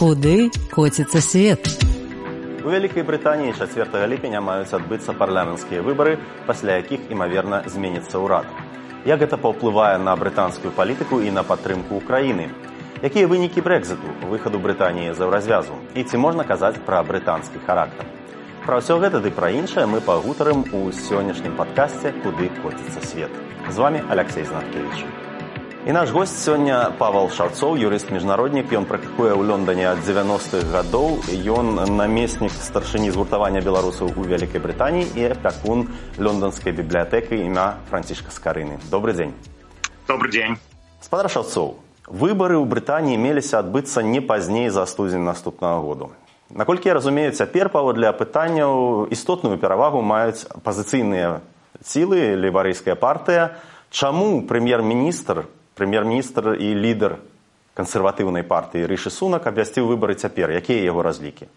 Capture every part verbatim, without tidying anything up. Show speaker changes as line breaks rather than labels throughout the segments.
Куды коціцца свет?
У Вялікай Брытаніі чацвёртага ліпеня маюць адбыцца парламенцкія выбары, пасля якіх, імаверна, зменіцца ўрад. Як гэта паўплывае на брытанскую палітыку і на падтрымку ўкраіны? Якія вынікі брэкзіту, выхаду Брытаніі з еўразвязу? І ці можна казаць пра брытанскі характар? Пра ўсё гэта ды пра іншае мы пагутарым у сённяшнім падкасце «Куды коціцца свет». З вами Алексей Знаткевич. І наш госць сёння Павел Шаўцоў, юрыст-міжнароднік. Ён практыкуе ў Лондоне ад дзевяностых гадоў. Ён намеснік старшыні згуртавання беларусаў у Вялікай Брытаніі і апякун лонданскай бібліятэкі імя Францішка Скарыны. Добры дзень.
Добры дзень.
Спадар Шаўцоў, выбары ў Брытаніі меліся адбыцца не пазней за студзень наступнага году. Наколькі я разумею, цяпер паводле апытанняў істотную перавагу маюць апазіцыйныя сілы, лейбарыйская партыя. Чаму прэм'ер-міністр прэм'ер-міністр і лідар кансерватыўнай партыі Рышы Сунак абвясціў выбары цяпер? Якія яго разлікі?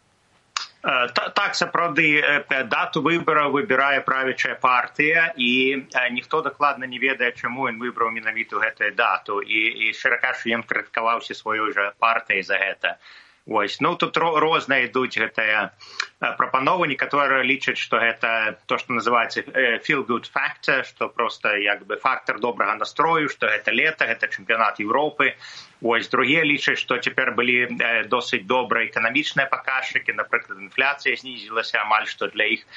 Так, сапраўды, дату выбараў выбірае правячая партыя, і ніхто дакладна не ведае, чаму ён выбраў менавіта гэтую дату. І, і шчыра кажучы, ён крытыкаваўся сваёй жа партыяй за гэта. Вось. Ну, тут розныя ідуць гэтыя прапановы. Некаторыя лічаць, што гэта то, што называецца feel-good factor, што проста як бы фактор добрага настрою, што гэта лета, гэта чэмпіянат Еўропы. Вось. Другія лічаць, што цяпер былі досыць добрыя эканамічныя паказчыкі. Напрыклад, інфляцыя знізілася амаль што для іх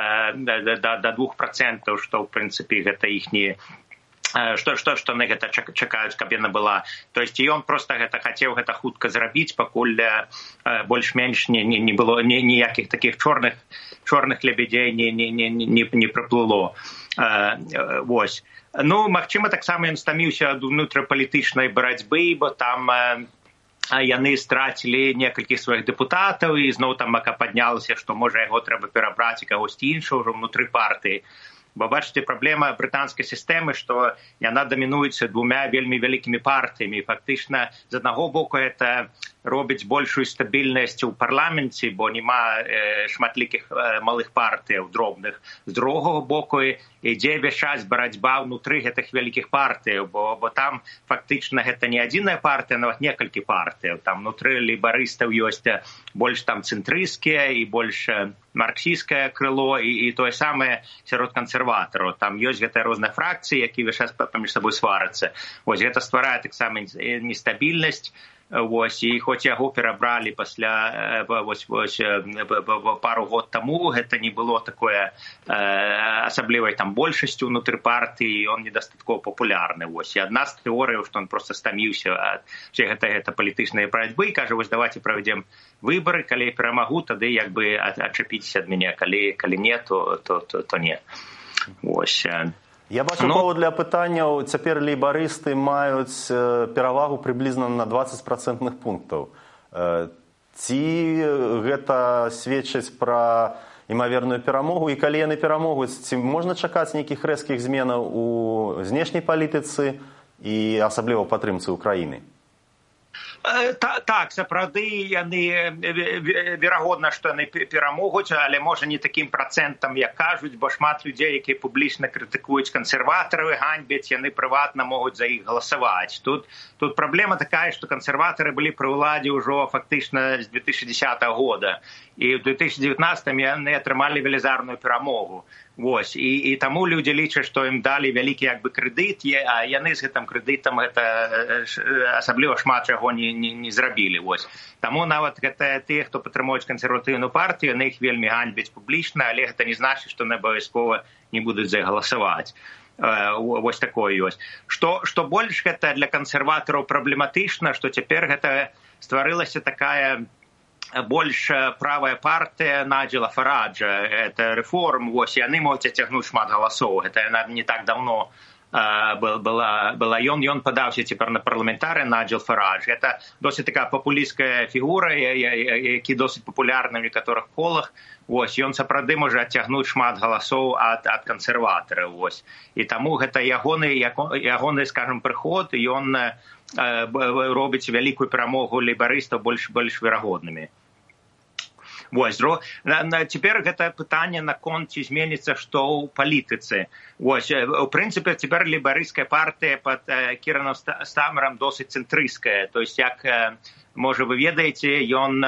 да двух працэнтаў, што, ў прынцыпе, гэта іхні што, што, што на гэта чакаюць, каб яна была. То есть ён проста гэта хацеў гэта хутка зрабіць, пакуль больш-менш не, не, не было ні, ніякіх такіх чорных, чорных лебедзей не, не, не, не, не прыплыло. Вось. Ну, магчыма, таксама ён стаміўся ад унутрапалітычнай барацьбы, бо там яны страцілі некалькіх сваіх дэпутатаў, і зноў там мака паднялася, што можа яго трэба перабраць і кагосьці іншого ўжо ўнутры партыі. Бо, бачыце, праблема брытанскай сістэмы, што яна дамінуецца двумя вельмі вялікімі партыямі. Фактычна, з аднаго боку, гэта робіць большую стабільнасць у парламенце, бо няма э, шматлікіх э, малых партыяў, дробных. З другого боку, ідзе весь час барацьба ўнутры гэтых вялікіх партыяў, бо, бо там фактычна гэта не адзіная партыя, нават некалькі партыяў. Там ўнутры лейбарыстаў ёсць больш там цэнтрысцкія і больш марксійскае крыло, і, і тое самае сярод кансерватараў. Там ёсць гэтыя розныя фракцыі, якія весь час паміж сабой сварацца. Вось гэта стварае таксама нестабільнасць. Вось, і хоць яго перабралі пасля вось, вось, пару год таму, гэта не было такое э, асаблівай там большасцю ўнутры партыі, ён недастаткова папулярны. Вось. І адна з тэорыяў, што ён проста стаміўся ад всей гэтай гэта палітычнай барацьбы і кажа, вось давайте правядзем выбары, калі я перамагу, тады як бы адчапіцеся ад мяне, калі, калі не, то, то, то, то не. Вось.
Я бачу, ну, паводле апытанняў, цяпер лейбарысты маюць перавагу прыблізна на дваццаць працэнтных пунктаў. Ці гэта сведчыць пра імаверную перамогу? І калі яны перамогуць, ці можна чакаць нейкіх рэзкіх зменаў у знешняй палітыцы і асабліва ў падтрымцы ўкраіны?
Так, сапраўды, яны верагодна, што яны перамогуць, але можа не такім працэнтам, як кажуць, бо шмат людзей, якія публічна крытыкуюць кансерватараў, ганьбяць, яны прыватна могуць за іх галасаваць. Тут, тут праблема такая, што кансерватары былі пры ўладзе ўжо фактычна з две тысячы дзесятага года, і ў две тысячі дзевятнаццатым яны атрымалі велізарную перамогу. Вось. І, і таму людзі лічаць, што ім далі вялікі як бы крэдыт, а яны з гэтым крэдытам гэта асабліва шмат чаго не, не, не зрабілі. Вось. Таму нават гэта тыя, хто падтрымуюць кансерватыўную партыю, яны іх вельмі ганьбяць публічна, але гэта не значыць, што яны абавязкова не будуць за іх галасаваць. Вось такое ёсць. Што, што больш гэта для кансерватараў праблематычна, што цяпер гэта стварылася такая больш правая партыя Наджела Фараджа, это рэформ, вось, яны могуць ацягнуць шмат галасоў. Гэта яна не так даўно uh, была, была ён, ён падаўся цяпер на парламентарыя Наджел Фарадж. Гэта досыць такая папулістская фігура, які досыць папулярны ў некаторых колах. Вось, ён сапраўды можа адцягнуць шмат галасоў ад, ад кансерватараў. Вось. І таму гэта ягоны, ягоны, скажем, прыход, ён uh, робіць вялікую перамогу лейбарыстаў больш, больш верагоднымі. Вось, цяпер гэта пытанне наконт ці зменіцца што ў палітыцы. Вось, у прынцыпе, цяпер лейбарысцкая партыя пад Кірам Стармерам досыць цэнтрысцкая. То есть, як, можа, вы ведаеце, ён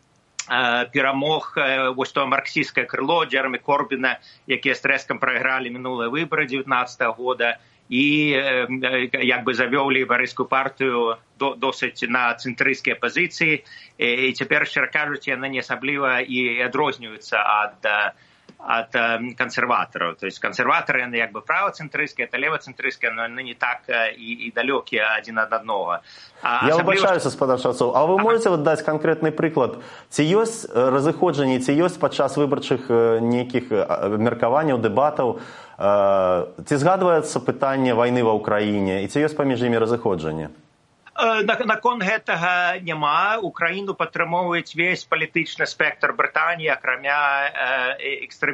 перамог вось то марксісцкае крыло Джеремі Корбіна, якія з трэскам прайгралі мінулыя выбары дзевятнаццатага года, і як бы завёў лейбарысцкую партыю досыць на цэнтрысцкія пазіцыі, і цяпер, шчыра кажучы, яны не асабліва і адрозніваюцца ад ад кансерватараў. То есть кансерватары, яны як бы правацэнтрысцкія, это левацэнтрысцкія, но яны не так і, і далёкія адзін ад аднаго. А
Я
асабліва...
выбачаюся, спадар Шаўцоў, а вы можете вот даць канкрэтны прыклад? Ці ёсць разыходжанні, ці ёсць падчас выбарчых нейкіх меркаванняў, дэбатаў, ці згадваецца пытанне вайны ва ўкраіне, і ці ёсць паміж імі разыходжанне?
Наконт гэтага няма. Украіну падтрымоўваюць весь палітычны спектр Брытаніі, акрамя экстрэм...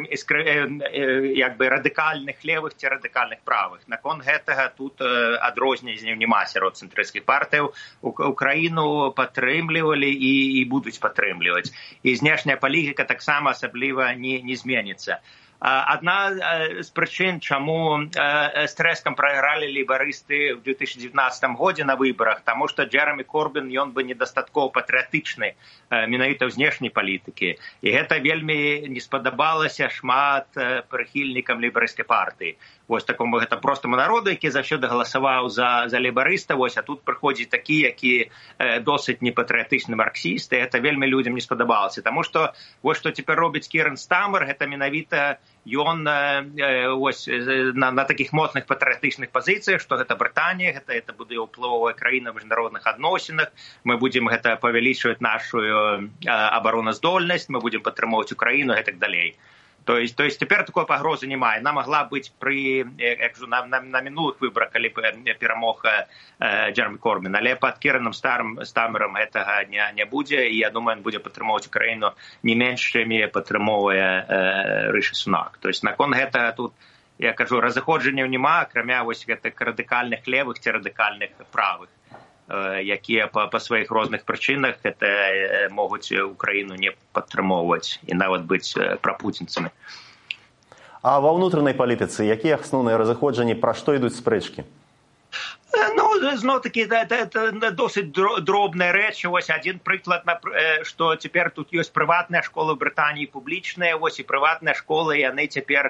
як бы радыкальных левых ці радыкальных правых. Наконт гэтага тут адрозненняў няма сярод цэнтрысцкіх партыяў. Украіну падтрымлівалі і, і будуць падтрымліваць. І знешняя палітыка таксама асабліва не, не зменіцца. Адна з прычын, чаму з трэскам прайгралі лейбарысты ў две тысячы дзевятнаццатым годзе на выбарах, таму што Джеремі Корбін, ён бы недастаткова патрыятычны менавіта ў знешняй палітыкі. І гэта вельмі не спадабалася шмат прыхільнікам лейбарысцкай партыі. Вось такому гэта простаму народу, які заўсёды галасаваў за, за лейбарыста, вось, а тут прыходзіць такі, які э, досыць непатрыятычны марксіст, і гэта вельмі людзям не спадабалася. Таму што вось што цяпер робіць Кіран Стармер, гэта менавіта ён э, вось, на, на такіх моцных патрыятычных пазіцыях, што гэта Брытанія, гэта, гэта будзе ўплывовая краіна ў міжнародных адносінах, мы будзем гэта павялічваць нашу э, абароназдольнасць, мы будзем падтрымоўваць Украіну і так далей. То есть, то есть теперь такой погрозы немає. Она могла быть при, як на, на, на минулых выборах, коли перемог э, Джеремі Корбін, але под Кіраном Стармером этого не, не буде, і я думаю, він буде підтримувати Україну не менше, ніж підтримує э, Риші Сунак. То есть, након этого тут, я кажу, розходження немає, кроме ось гэтых радикальних левих чи радикальних правих, якія па, па сваіх розных прычынах гэта могуць Украіну не падтрымоўваць і нават быць прапуцінцамі.
А ва ўнутранай палітыцы якія асноўныя разыходжанні, пра што ідуць спрэчкі?
Ну, зноў-такі, это досыць дробная рэч. Вось адзін прыклад, што цяпер тут ёсць прыватныя школы ў Брытаніі публічныя, вось і прыватныя школы, яны цяпер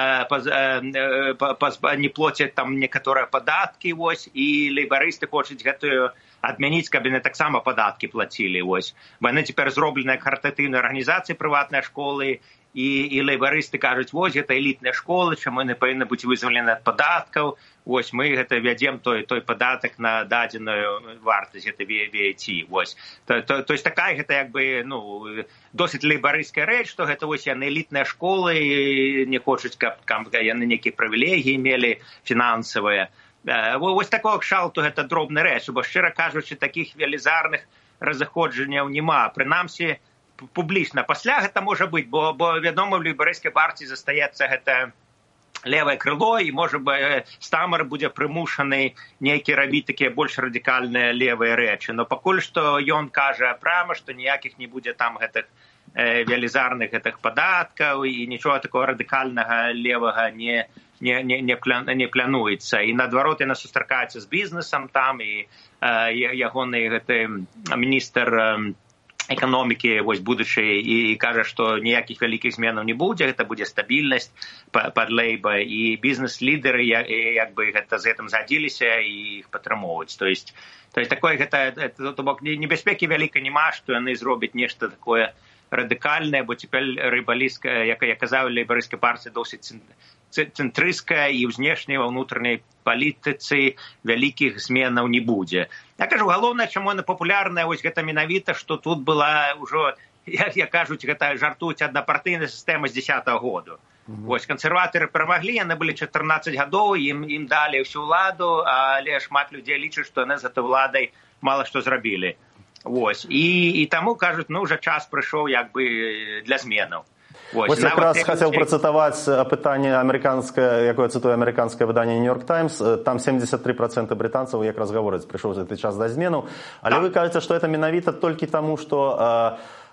не плацяць там некаторыя падаткі, вось, і лейбарысты хочуць гэтую адмяніць, каб яны таксама падаткі плацілі, вось. Бо яны цяпер зроблены як харытатыўныя арганізацыі прыватныя школы, і, і лейбарысты кажуць, вось, гэта элітныя школы, чаму яны павінны быць вызвалены ад падаткаў, вось, мы гэта вядзем той, той падатак на дадзеную вартасць, гэта ви эй ти, вось. То, то, то есть такая гэта, як бы, ну, досыць лейбарысцкая рэч, што гэта, вось, яны элітныя школы, не хочуць, каб, каб яны нейкія прывілегіі мелі фінансавыя. Вось такого кшалту гэта дробная рэч, бо, шчыра кажучы, такіх велізарных разыходжанняў няма. Прынамсі, публічна. Пасля гэта можа быць, бо, бо вядома, в лейбарысцкай партыі застаецца гэта левае крыло, і, можа бы, Стармер будзе прымушаны нейкі рабіць такія больш радыкальныя левыя рэчы. Но пакуль што ён кажа прама, што ніякіх не будзе там гэтых э, велізарных гэтых падаткаў, і нічога такого радыкальнага левага не, не, не, не, пля, не плануецца. І, наадварот, яна сустракаецца з бізнесам там, і э, ягоны гэты міністр э, эканомікі, вось, будучай, і кажа, што ніякіх вялікіх зменаў не будзе, гэта будзе стабільнасць пад лейба, і бізнес-лідеры як бы гэта з гэтым згадзіліся і іх падтрымоўваюць. То есть, то есть такое гэта, то бок, небяспекі вяліка няма, што яны зробяць нешта такое радыкальнае, бо цяпер лейбарысцкая, як я казаў, лейбарысцкая партыя досыць цэнтрысцкая, і ў знешняй, ва ўнутранай палітыцы вялікіх зменаў не будзе. Я кажу, галоўнае, чаму яна папулярная, вось гэта менавіта, што тут была ўжо, як я кажуць, гэта жартуюць, аднапартыйная сістэма з дзесятага году. Mm-hmm. Вось кансерватары перамаглі, яны былі чатырнаццаць гадоў, ім, ім далі ўсю ўладу, але шмат людзей лічаць, што яны з гэтай уладай мала што зрабілі. Вось. І, і таму кажуць, ну, уже час прыйшоў як бы для зменаў.
Вось якраз хацеў працытаваць пытанне амерыканскае, якое цытуе амерыканскае выданне «Нью-Йорк Таймс». Там семьдесят три процента брытанцаў якраз гавораць, прыйшоў гэты час да зменаў. Але вы кажаце, што гэта менавіта толькі таму, што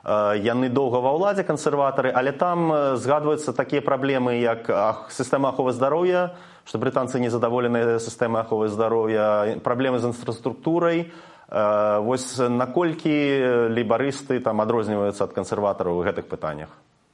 яны доўга ва ўладзе, кансерватары, але там згадваюцца такія праблемы, як сістэма аховы здароўя, што брытанцы незадаволеныя сістэмай аховы здароўя, праблемы з інфраструктурай. Вось наколькі лейбарысты там адрозніваюцца ад кансерватараў у гэтых пытаннях?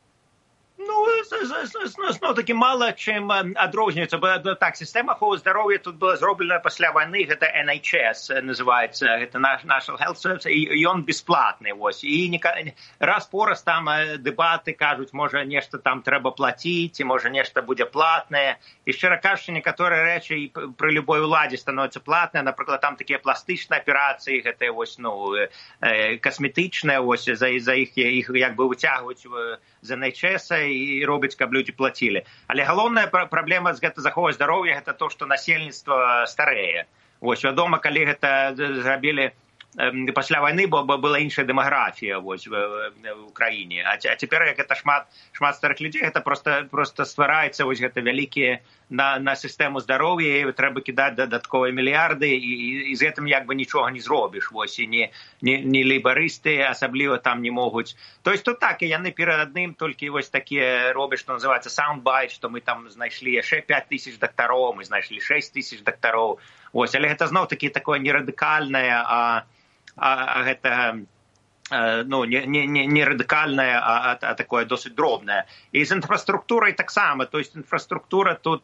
Ну, таки мало чым адрозніваецца. Так, сістэма аховы здароўя тут была зроблена пасля вайны, гэта эн эйч эс называецца, гэта National Health Service, і ён бесплатны. Вось. І раз по раз там дэбаты кажуць, можа нешта там трэба плаціць, можа нешта будзе платнае. І шчыра кажучы, некаторыя рэчы пры любой уладзе становяцца платныя. Напрыклад, там такія пластычныя аперацыі, гэта вось, ну, касметычныя, вось, за, за іх, іх як бы выцягваюць з эн эйч эс і робяць, каб людзі плацілі. Але галоўная праблема з гэта заховай здароўя гэта то, што насельніцтва старэе. Вось, вядома, калі гэта зрабілі пасля вайны, бо была іншая дэмаграфія вось в краіне. А цяпер як гэта шмат шмат старых людзей, гэта просто просто ствараецца вось гэта вялікія на на сістэму здароўя, і трэба кідаць дадатковыя мільярды, і, і з гэтым як бы нічога не зробіш. Вось, і не не не лейбарысты асабліва там не могуць. То есть тут так, і яны перад адным толькі вось такія робяць, што называецца soundbite, што мы там знайшлі яшчэ пяць тысяч дактароў, мы знайшлі шэсць тысяч дактароў. Вось, але гэта зноў такі такое не радыкальнае, а а, а гэта ну, не, не, не радыкальнае, а, а такое досыць дробнае. І з інфраструктурай таксама. То есть інфраструктура тут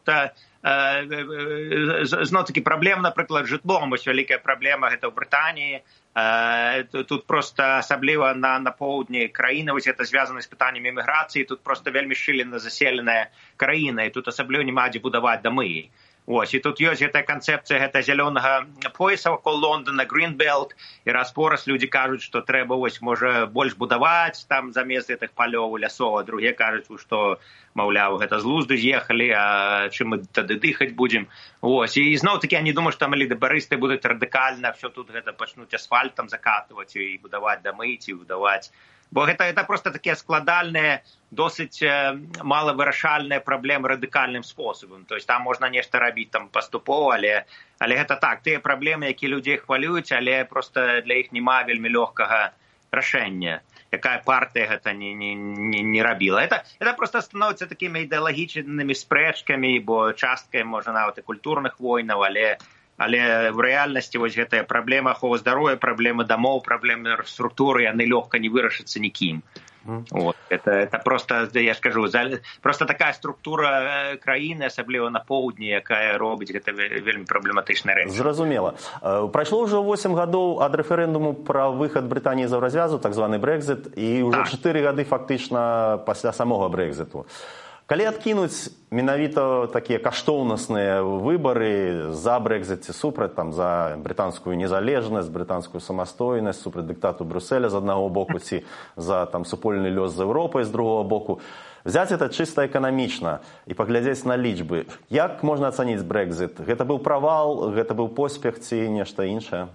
зноў-такі праблем, напрыклад, жытлом. Вось вялікая праблема гэта ў Брытаніі. Тут просто асабліва на, на поўдні краіны, вось гэта звязана з пытаннямі міграцыі, тут просто вельмі шчыльна заселеная краіна, і тут асабліва няма дзе будаваць дамы. Ось, і тут ёсць гэтая канцэпцыя гэта зялёнага пояса вакол Лондона, Greenbelt, і раз по раз людзі кажуць, што трэба, ось, можа, больш будаваць там замест гэтых палёў, лясоў, а другія кажуць, што, маўляў, гэта з глузду з'ехалі, а чым мы тады дыхаць будзем. Ось, і зноў-такі я не думаю, што лейбарысты будуць радыкальна всё тут гэта пачнуць асфальтам закатваць і будаваць дамы, ці будаваць. Бо гэта, гэта просто такія складальныя, досыць малавырашальныя праблемы радыкальным спосабам. То есть там можна нешта рабіць там паступова, але, але гэта так, тыя праблемы, якія людзей хвалююць, але просто для іх няма вельмі лёгкага рашэння, якая партыя гэта не, не, не, не рабіла. Это, это просто становіцца такімі ідэалагічнымі спрэчкамі, бо часткай, можа, нават і культурных войнаў, але Але в рэальнасці вось гэтая праблема аховы здароўя, праблемы дамоў, праблемы інфраструктуры, яны лёгка не вырашацца нікім. Mm. Вот. Это, это просто, я скажу, просто такая структура краіны, асабліва на поўдні, якая робіць гэта вельмі праблематычная рэч.
Зразумела. Прайшло ўжо восем гадоў ад рэферэндуму пра выхад Брытаніі з еўразвязу, так званы Брэкзіт, і ўжо чатыры гады фактычна пасля самога Брэкзіту. Калі адкінуць менавіта такія каштоўнасныя выбары за Брэкзіт ці супраць, там, за брытанскую незалежнасць, брытанскую самастойнасць, супраць дыктату Брюсселя з аднаго боку, ці за там, супольны лёс з Еўропай з другого боку, взяць это чыста эканамічна і паглядзець на лічбы. Як можна ацаніць Брэкзіт? Гэта быў правал, гэта быў поспех ці нешта іншае?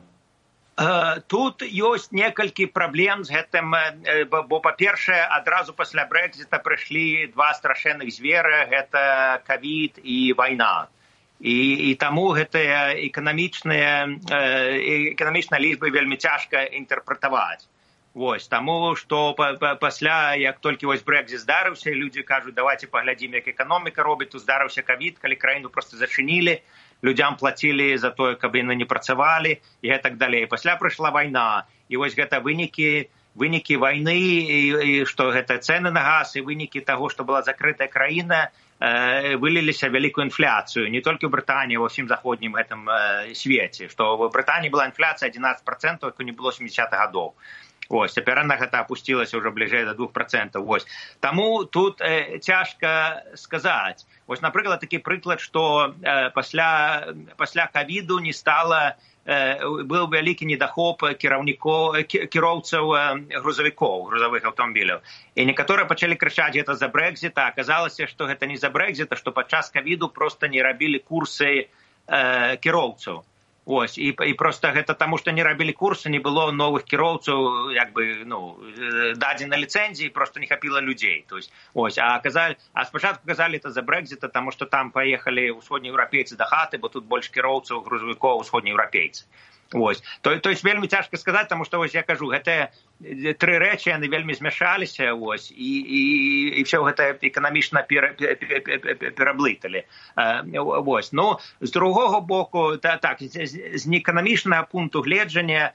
Тут ёсць некалькі праблем з гэтым, бо, па-першае, адразу пасля Брэкзіта прыйшлі два страшэнных звера, гэта ковід і вайна. І, і таму гэтыя эканамічныя, эканамічныя лічбы вельмі цяжка інтэрпрэтаваць. Вось, таму, што пасля, як толькі вось Брэкзіт здарыўся, людзі кажуць, давайте паглядзім, як эканоміка робіць, тут здарыўся ковід, калі краіну проста зачынілі, людзям плацілі за тое, каб яны не працавалі, і гэтак далей. Пасля прыйшла вайна, і вось гэта вынікі, вынікі вайны, і, і што гэта цэны на газ, і вынікі таго, што была закрытая краіна, э, выліліся вялікую інфляцыю, не толькі ў Брытаніі, ва ўсім заходнім гэтым э, свеце, што ў Брытаніі была інфляцыя адзінаццаць процентаў, як не было сямідзесятых гадоў. Ось, цяпер яна гэта апусцілася ўжо бліжэй да двух процентаў. Ось. Таму тут э, цяжка сказаць. Вось, напрыклад, такі прыклад, што э, пасля, пасля ковіду не стала, э, быў вялікі недахоп кіраўнікоў, кіроўцаў э, грузавікоў, грузавых аўтамабіляў. І некаторыя пачалі крычаць гэта за Брэкзіта, а аказалася, што гэта не за Брэкзіта, што падчас ковіду проста не рабілі курсы э, кіроўцаў. Ось, і, і проста гэта таму, што не рабілі курсы, не было новых кіроўцаў, як бы, ну, дадзена ліцэнзіі, проста не хапіла людзей. То есть, ось, а, казалі, а спачатку казалі это за Брэкзіта, таму што там паехалі ўсходнееўрапейцы да хаты, бо тут больш кіроўцаў, грузавікоў, усходнееўрапейцы. Вось. То, то есть вельмі цяжка сказаць, таму што вось я кажу, гэтыя тры рэчы яны вельмі змяшаліся, вось, і, і, і все гэта эканамічна пера, пераблыталі. Вось. Ну, з другога боку, та, так, з, з неэканамічнага пункту гледжання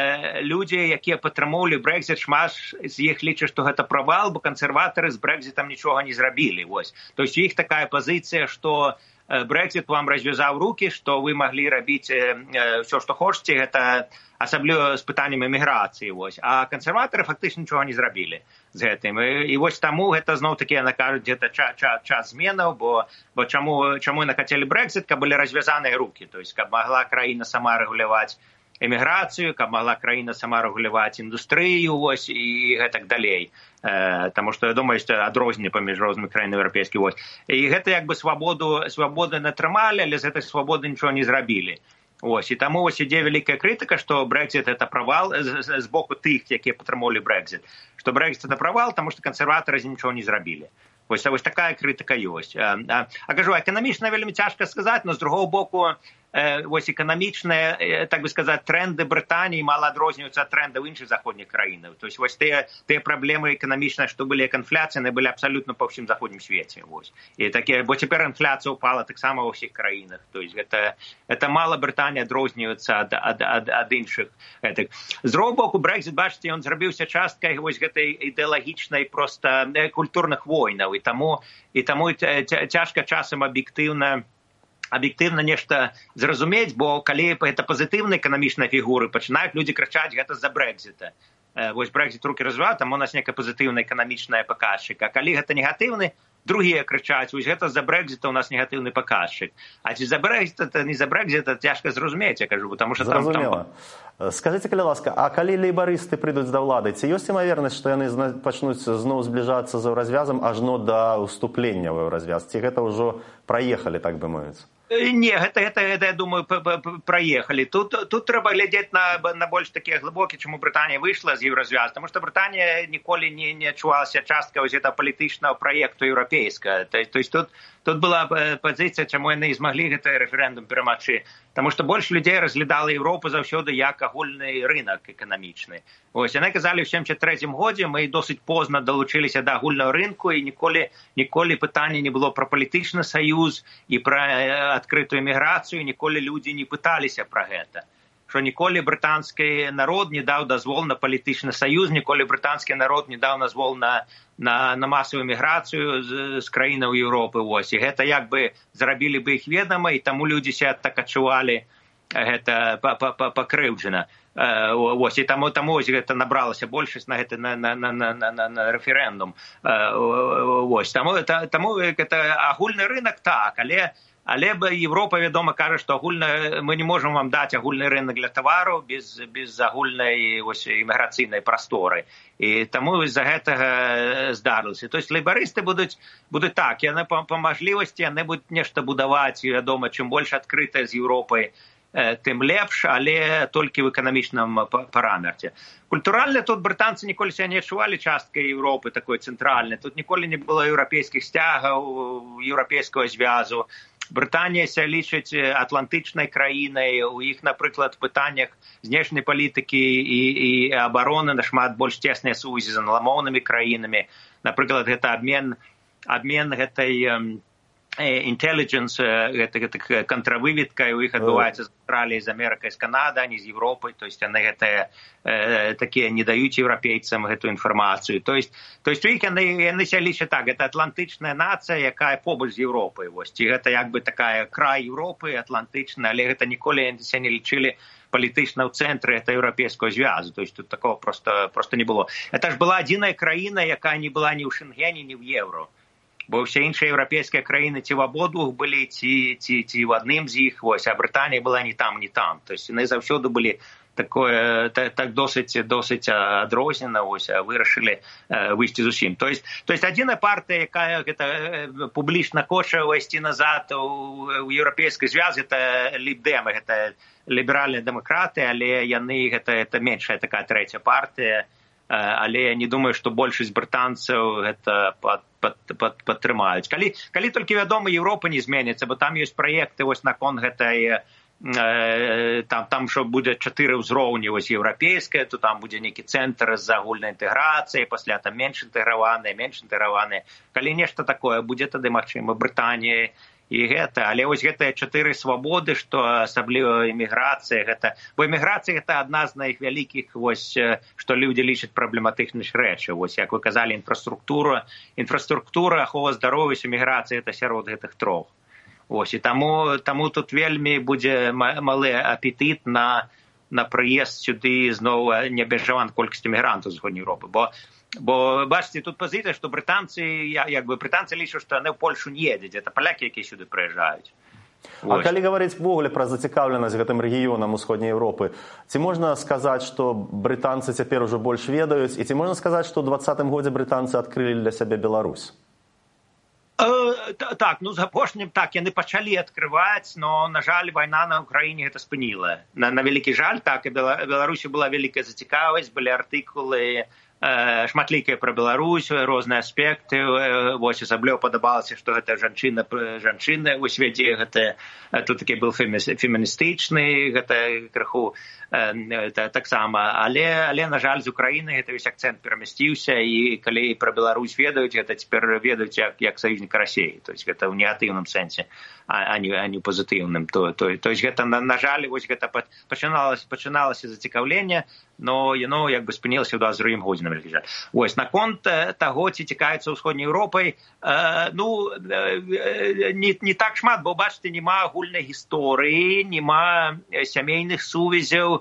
людзі, якія падтрымоўвалі Брэкзіт, шмат з іх лічаць, што гэта правал, бо кансерватары з Брэкзітам нічога не зрабілі. Вось. То есть у іх такая пазіцыя, што Брексит вам развязаў рукі, што вы маглі рабіць ўсё, што хочаце, гэта асабліва з пытаннем эміграцыі. Вось. А кансерватары фактычна нічога не зрабілі з гэтым. І, і вось таму гэта зноў-такі, яна кажуць, гэта час, час, час зменаў, бо, бо чаму, чаму яны хацелі Брексит, каб былі развязаныя рукі, то есть каб магла краіна сама рэгуляваць эміграцыю, каб магла краіна сама рэгуляваць індустрыю, вось, і гэтак далей. Э, таму што, я думаю, што адрозненне паміж рознымі краінамі еўрапейскімі. Вось. І гэта як бы свабоду, свабоды натрымалі, але з гэтай свабоды нічога не зрабілі. Ось, і таму ось ідзе вялікая крытыка, што Брэкзіт гэта правал з, з, з боку тых, якія падтрымоўвалі Брэкзіт. Што Брэкзіт гэта правал, таму што кансерватары нічога не зрабілі. Вось, вось такая крытыка ёсць. А, а, а кажу, эканамічна вельмі цяжка сказаць, но з другого боку, э, вось эканамічныя, э, так бы сказаць, тренды Брытаніі мала адрозніваюцца ад трендаў іншых заходніх краінаў. То есть вось тыя, тыя праблемы эканамічныя, што былі як інфляцыя, яны былі абсалютна па ўсім заходнім свеце. Вось. І такія, бо цяпер інфляцыя ўпала таксама ва ўсіх краінах. То есть гэта, гэта мала Брытанія адрозніваецца ад, ад, ад, ад іншых. Гэтых. З другого боку, Брэкзіт, бачыце, ён зрабіўся часткай вось гэтай ідэалагічнай проста культурных войнаў. І таму, і таму цяжка часам аб'ектыўна аб'ектыўна нешта зразумець, бо калі гэта пазітыўныя эканамічныя фігуры, пачынаюць людзі крычаць гэта з-за Брэкзіта. Вось Брэкзіт рукі развіваў, там у нас некая пазітыўная эканамічная паказчык. А калі гэта негатыўны, другія крычаць, вось гэта з-за Брэкзіта у нас негатыўны паказчык. А ці за Брэкзіта, не за Брэкзіта, цяжка зразумець, я кажу, потому што там...
Зразумела. Скажыце, калі ласка, а калі лейбарысты прыйдуць да ўлады, ці ёсць імавернасць, што яны пачнуць зноў збліжацца з еўразвязам ажно да ўступлення ў еўразвяз? Ці гэта ўжо праехалі, так бы мовіць?
Не, гэта, гэта, гэта, я думаю, праехалі. Тут, тут трэба глядзець на, на больш такія глыбокі, чаму Брытанія выйшла з еўразвяз, таму што Брытанія ніколі не, не адчувалася часткай вось гэта палітычнага праекту еўрапейскага. То, то есть тут, тут была пазіцыя, чаму яны і змаглі гэты рэферэндум перамагчы. Таму што больш людзей разглядала Еўропу заўсёды як агульны рынок эканамічны. Ось, яны казалі ў сямдзесят трэцім годзе, мы досыць позна далучыліся да агульнага рынку, і ніколі, ніколі пытання не было пра палітычны саюз і пра адкрытую эміграцыю, ніколі людзі не пыталіся пра гэта. Што ніколі брытанскі народ не даў дазвол на палітычны саюз, ніколі брытанскі народ не даў дазвол на, на, на масавую эміграцыю з, з краінаў Еўропы. Ось. І гэта як бы зрабілі бы іх ведама, і таму людзі ся так адчувалі гэта пакрыўджана. Ось, і таму, таму ось гэта набралася большасць на гэты на, на, на, на, на, на рэферэндум. Ось, таму, таму гэта агульны рынок так, але Але Європа, відомо, каже, що агульна, ми не можемо вам дати агульний ринок для товару без, без агульної ось, імміграційної простори. І тому з-за гэтага здарилося. Тобто лейбаристи будуть, будуть так, вони по, по можливості, вони будуть нешта будувати, відомо, чим більше відкрите з Європи, тим лепш, але тільки в економічному параметрі. Культурально тут британці ніколи себе не відчували часткою Європи, такої центральної. Тут ніколи не було європейських стягів, європейського зв'язу. Британія ся лічить атлантичною країною. У їх, наприклад, в питаннях знешньої політики і, і оборони нашмат більш тесні сувязі з англомовними країнами. Наприклад, це обмін, обмін гэтай intelligence, гэта, гэта контравыведка, у іх адбываецца з Австраліі, з Амерыкай, з Канады, а не з Европы. То есть яны гэтыя э, такія не даюць еўрапейцам гэту інфармацыю. То есть, то есть у іх яны, яны ся лічаць так, гэта атлантычная нацыя, якая побач з Европай. Вось. І гэта як бы такая край Европы, атлантычная, але гэта ніколі ся не лічылі палітычна ў цэнтры гэта еўрапейскага звязу. То есть тут такого просто, просто не было. Это ж была адзіная краіна, якая не была ні ў Шенгене, ні ў Еўро. Бо ўсе іншыя еўрапейскія краіны ці в абодвух былі, ці, ці, ці в адным з іх, вось, а Брытанія была не там, не там. То есть яны заўсёды былі такое, так, так досыць, досыць адрознена, вось, вырашылі э, выйсці зусім. То есть, то есть адзіная партыя, якая гэта, публічна хоча ўвайсці назад у, у еўрапейскі звяз, гэта лібдэмы, гэта ліберальныя дэмакраты, але яны, гэта, гэта меншая такая трэця партыя, але я не думаю, што большасць брытанцаў гэта пад, пад, пад, падтрымаюць. Калі, калі толькі, вядома, Еўропа не зменіцца, бо там ёсць праекты вось наконт гэтай там, там що буде чотири ўзроўні вось еўрапейскае, то там будзе нейкі цэнтр з агульнай інтэграцыяй, пасля там менш інтэграваныя, менш інтэграваныя. Калі нешта такое будзе, тады магчыма Брытанія і гэта, але вось гэтыя чатыры свабоды, што асабліва эміграцыя, гэта, бо эміграцыя гэта адна з найвялікіх, вось, што людзі лічаць праблематычных рэчаў. Вось, як вы казалі, інфраструктура, інфраструктура, ахова здароўя, эміграцыя гэта сярод гэтых трох. Ось, і таму, таму тут вельмі будзе малы апетыт на, на прыезд сюды зноў неабмежаваную колькасць эмігрантаў з Заходняй Еўропы, бо Бо, бачите, тут позиція, що британці, якби британці лічать, що вони в Польщу не їдуть, це поляки, які сюди приїжджають.
А Ось. Калі говорить в огуле про зацікавленасць гэтым рэгіёнам Усходняй Еўропы, ці можна сказаць, што брытанцы цяпер ужо больш ведаюць, і ці можна сказаць, што ў двадцатым годзе брытанцы адкрылі для сябе Беларусь?
Е, так, ну з апошнім так, яны пачалі адкрываць, но, на жаль, вайна на Украіне гэта спыніла. На, на вялікі жаль, так, і Беларусі была вялікая зацікавасць, былі артыкулы, шматлікія пра Беларусь, розныя аспекты, вось асабліва падабалася, што гэта жанчына жанчына вось вядзе, гэта тут такі быў феміністычны, гэта крыху таксама, але але на жаль з Украіны гэта весь акцэнт перамясціўся, і калі пра Беларусь ведаюць, гэта цяпер ведаюць як як саюзніка Расіі, то есть гэта ў негатыўным сэнсе, а не а не ў пазітыўным. То то то есть гэта на, на жаль вось гэта пачыналася пачыналася зацікаўленне, но яно як бы спынілася ў двадцять другім годзе. Ось, наконт таго, ці цікавіцца Усходняй Еўропай, э, ну, э, не, не так шмат, бо, бачите, нема агульнай гісторыі, нема сямейных сувязяў,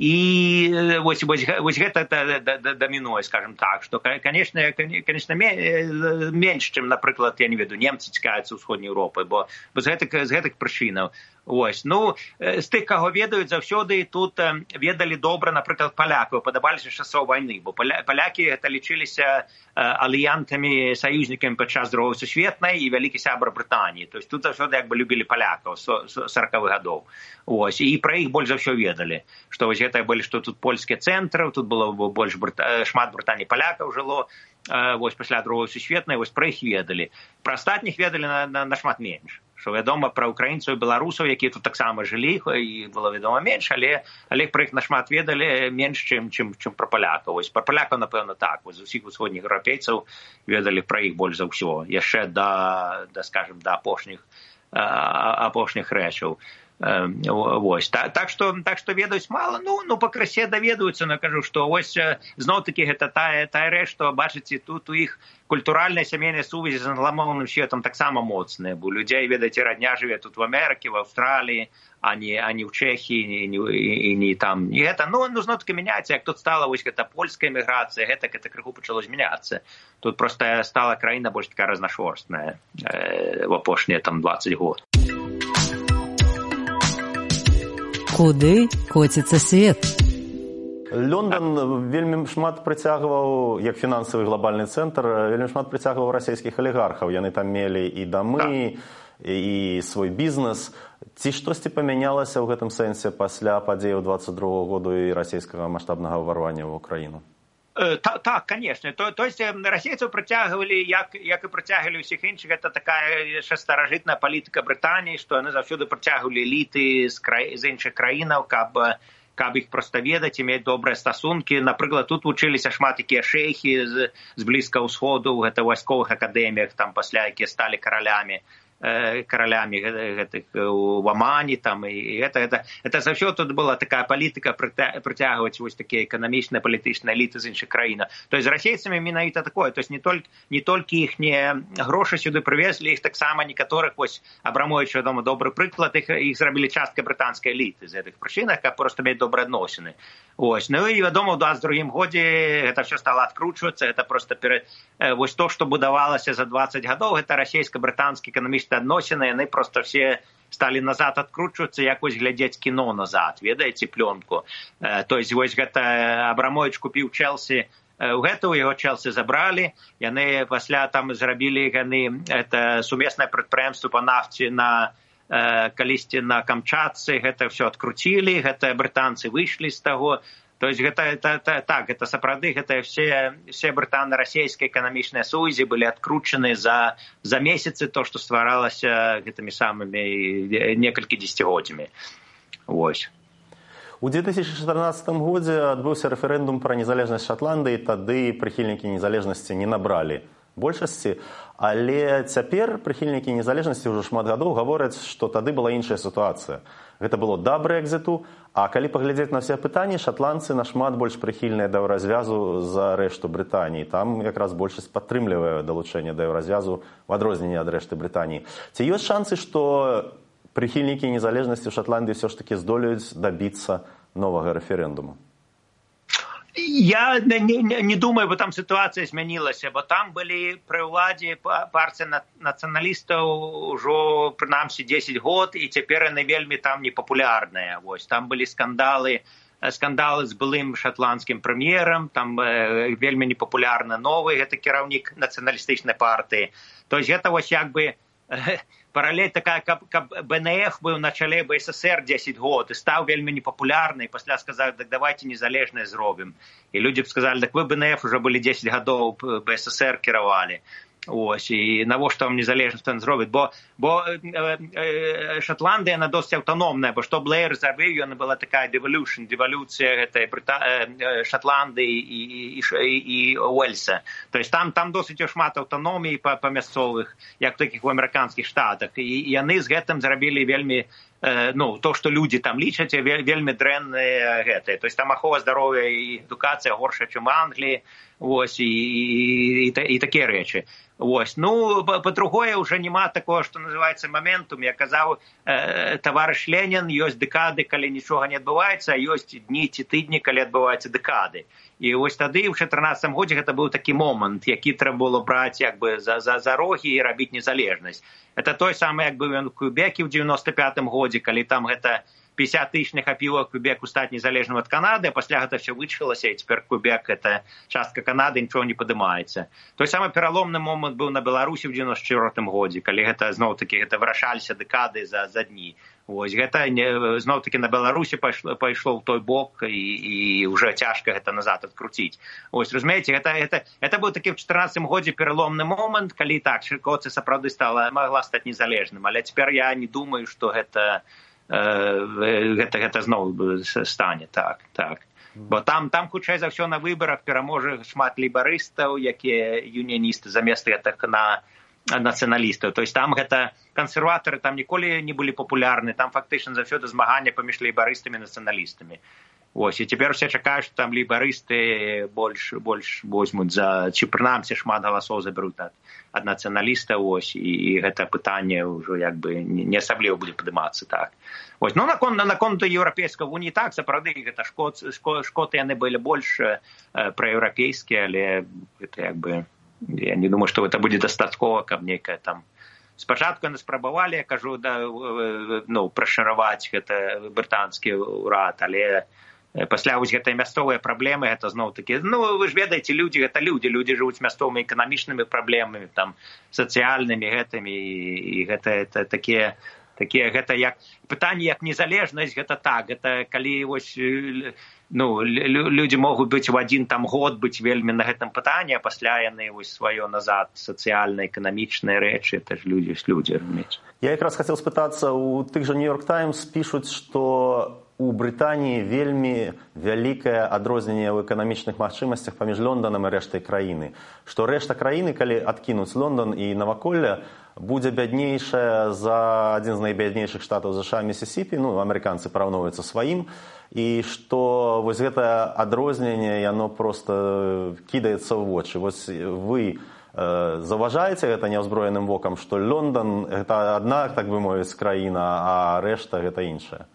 і вось, вось, вось гэта дамінуе, скажем так, што, конечно, конечно, менш, чым, напрыклад, я не веду, немцы цікавяцца Усходняй Еўропай, бо, бо з гэтых, з гэтых прычынаў. Ось, ну, з тых, каго ведаюць, заўсёды тут ведалі добра, напрыклад, палякаў, падабаліся часоў вайны, бо палякі гэта лічыліся аліянтамі, саюзнікамі падчас Другой сусветнай і вялікі сябар Брытаніі. То есть тут заўсёды як бы любілі палякаў саракавых гадоў. Ось, і пра іх больш за ўсё ведалі, што вось гэта былі, што тут польскія цэнтры, тут было больш шмат Брытаніі палякаў жыло, вось пасля Другой сусветнай, вось пра іх ведалі. Пра астатніх ведалі на, на, на шмат менш. Што вядома пра украінцаў і беларусаў, якія тут таксама жылі, і было вядома менш, але, але пра іх нашмат ведалі менш, чым, чым, чым пра палякаў. Вось пра палякаў, напэўна, так. Вось з усіх усходніх еўрапейцаў ведалі пра іх больш за ўсё. Яшчэ да, да скажем, да апошніх, апошніх рэчаў. Вось. Так, так, што, так што ведаюць мала, ну, ну пакрысе даведаюцца, но кажу, што вось зноў-такі гэта тая, тая рэч, што, бачыце, тут у іх культуральная сямейная сувязь з англамоўным светам таксама моцная, бо людзей, ведаеце, радня жыве тут в Амерыкі, в Аўстраліі, а не, а не ў Чэхіі, і не, і не там, не гэта. Ну, ну зноў-такі мяняецца, як тут стала вось гэта польская эміграцыя, гэта, гэта крыху пачало змяняцца. Тут проста стала краіна больш такая разнашорстная э, в апошнія там двадцять год.
Куды коціцца свет?
Лондон вельмі шмат прыцягваў, як фінансавы глобальны цэнтр, вельмі шмат прыцягваў расійскіх алігархаў. Яны там мелі і дамы, і свой бізнес. Ці штосьці памянялася ў гэтым сэнсе пасля падзеяў двадцать другого году і расійскага маштабнага ўварвання ў Украіну?
Так, так, конечно. То, то есть расейцаў прыцягвалі, як, як і прыцягвалі ўсіх іншых, гэта такая яшчэ старажытная палітыка Брытаніі, што яны заўсёды прыцягвалі эліты з, кра... з іншых краінаў, каб, каб іх проста ведаць, мець добрыя стасункі. Напрыклад, тут вучыліся шмат такія шэйхі з, з Блізкага ўсходу, гэта ў вайсковых акадэміях, там пасля, якія сталі каралямі. каралямі гэтых у Амане там, і гэта, гэта, гэта заўсёды тут была такая палітыка прыцягваць вось такія эканамічныя палітычныя эліты з іншых краін. То есть з расейцамі менавіта такое, то есть не толькі не толькі іхнія грошы сюды прывезлі, іх таксама некаторых, вось Абрамовіч, вядома, добры прыклад, іх, іх зрабілі часткай брытанскай эліты з гэтых прычынах, каб проста мець добрыя адносіны. Ось. Ну і вядома, у двадцать другім годзе гэта ўсё стала адкручвацца, гэта проста перед вось то, што будавалася за двадцать гадоў, гэта расійска-брытанскі эканамічныя адносіны, яны проста все сталі назад адкручвацца, як вось глядзець кіно назад, ведаеце, плёнку. То есть вось гэта Абрамовіч купіў Чэлсі, у гэтую яго Чэлсі забралі, яны пасля там зрабілі яны это сумеснае прадпрыемства па нафце на калісьці на Камчатцы, гэта ўсё адкруцілі, гэта брытанцы выйшлі з таго. То есть гэта, это, это, так, это сапраўды, гэта все, все брытана-расійскія эканамічныя сувязі былі адкручаны за, за месяцы то, што стваралася гэтымі самымі некалькі дзесяцігоддзямі. Вось.
У две тысячи чатырнаццатым годзе адбыўся рэферэндум пра незалежнасць Шатландыі, тады прыхільнікі незалежнасці не набралі большасці, але цяпер прыхільнікі незалежнасці ўжо шмат гадоў гавораць, што тады была іншая сітуацыя. Гэта было да Брэкзіту, а калі паглядзець на ўсе пытанні, шатландцы нашмат больш прыхільныя да еўразвязу за рэшту Брытаніі. Там якраз большасць падтрымлівае далучэнне да еўразвязу в адрозненне ад рэшты Брытаніі. Ці ёсць шансы, што прихильники незалежности в Шотландии все ж таки здолеют добиться нового референдума?
Я не, не, не думаю, бо там ситуация изменилась, бо там были при владі партия националистов уже, принаймні, десять год, и теперь они вельми там непопулярные. Ось, там были скандалы, скандалы с былым шотландским премьером, там э, вельми непопулярный новый, это керовник националистичной партии. То есть это ось как бы э, параллель такая, как, как БНФ был в начале БССР десять год и стал вельми непопулярный, и после сказали, так давайте незалежное зробим. И люди сказали, так вы БНФ уже были десять годов БССР керовали. Ось, і навошта вам незалежність не зробить? Бо, бо е, е, Шотландія, вона досить автономна, бо що Блеєр зробив, вона була така деволюшн, деволюція Брита... е, Шотландії і, і, і, і Уельса. Тобто там, там досить шмат автономії по, по місцевих, як в таких в американських штатах. І, і вони з гэтым зробили вельми, е, ну, то, що люди там лічать, вельми дренне гэты. Тобто там ахова здоров'я і едукація горша, ніж в Англії. Ось, і, і, і, і такі речі. Ось. Ну, по-другое, вже нема такого, що називається моментум. Я казав, е, товариш Ленін, є декади, коли нічого не відбувається, а є дні ці тижні, коли відбуваються декади. І ось тоді, в чотирнадцятому році, це був такий момент, який треба було брати якби, за, за, за роги і робити незалежність. Це той самий, якби він в Квебекі в дев'яносто п'ятому році, коли там це пятьдесят тысяч не хапіло Квебеку стати незалежним від Канади, а після це все вичилося, і тепер Квебек, це частка Канади, нічого не підіймається. Той самий переломний момент був на Білорусі в дев'яносто четвертому році, коли це, знов-таки, це вирішалися декади за, за дні. Ось, це, знов-таки, на Білорусі пішло, пішло в той бок, і, і вже тяжко це назад відкрутити. Ось, розумієте, це, це, це був такий в чотирнадцятому році переломний момент, коли так, Шкоція, справді, стала, могла стати незалежним. Але тепер я не думаю, що це Гэта, гэта зноў стане, так, так. Бо там, там хутчэй за ўсё на выбарах пераможа шмат лейбарыстаў, якія юнionісты замест гэтых на нацыяналістаў. То есть там гэта кансерватары там ніколі не былі папулярны, там фактычна заўсёды змаганне паміж лейбарыстамі і нацыяналістамі. Ось, і цяпер усе чакаюць, што там лейбарысты больш, больш возьмуць за, ці прынамсі шмат галасоў забяруць ад, ад нацыяналістаў, ось, і, і гэта пытанне ўжо як бы не асабліва будзе падымацца, так. Ось, ну, наконт, наконт еўрапейскага уніі, так, сапраўды, гэта шкот, шкоты, яны былі больш э, праеўрапейскія, але гэта як бы, я не думаю, што гэта будзе дастаткова, каб нейкая там. Спачатку яны спрабавалі, я кажу, да, ну, прашараваць гэта брытанскі ўрад, але пасля вось гэтай мясцовыя праблемы, гэта зноў-такі, ну, вы ж ведаеце, людзі, гэта людзі, людзі жывуць мясцовымі эканамічнымі праблемамі, там, сацыяльнымі гэтымі, і гэта, это такія, такія, гэта як, пытанне як незалежнасць, гэта так, гэта калі вось, ну, людзі могуць быць у адзін там год, быць вельмі на гэтым пытанні, а пасля яны вось сваё назад сацыяльна-эканамічныя рэчы, это ж людзі, ж людзі, разумееце.
Я якраз хацеў спытацца, у тых жа Нью-Йорк Таймс пішуць, што у Брытаніі вельмі вялікае адрозненне ў эканамічных магчымасцях паміж Лонданам і рэштай краіны. Што рэшта краіны, калі адкінуць Лондан і наваколле, будзе бяднейшая за адзін з найбяднейшых штатаў ЗША Місісіпі, ну, амерыканцы параўноўваюцца сваім, і што вось гэтае адрозненне, яно проста кідаецца ў вочы. Вось вы заўважаеце гэта няўзброеным вокам, што Лондан гэта адна, так бы мовіць, краіна, а рэшта гэта іншая?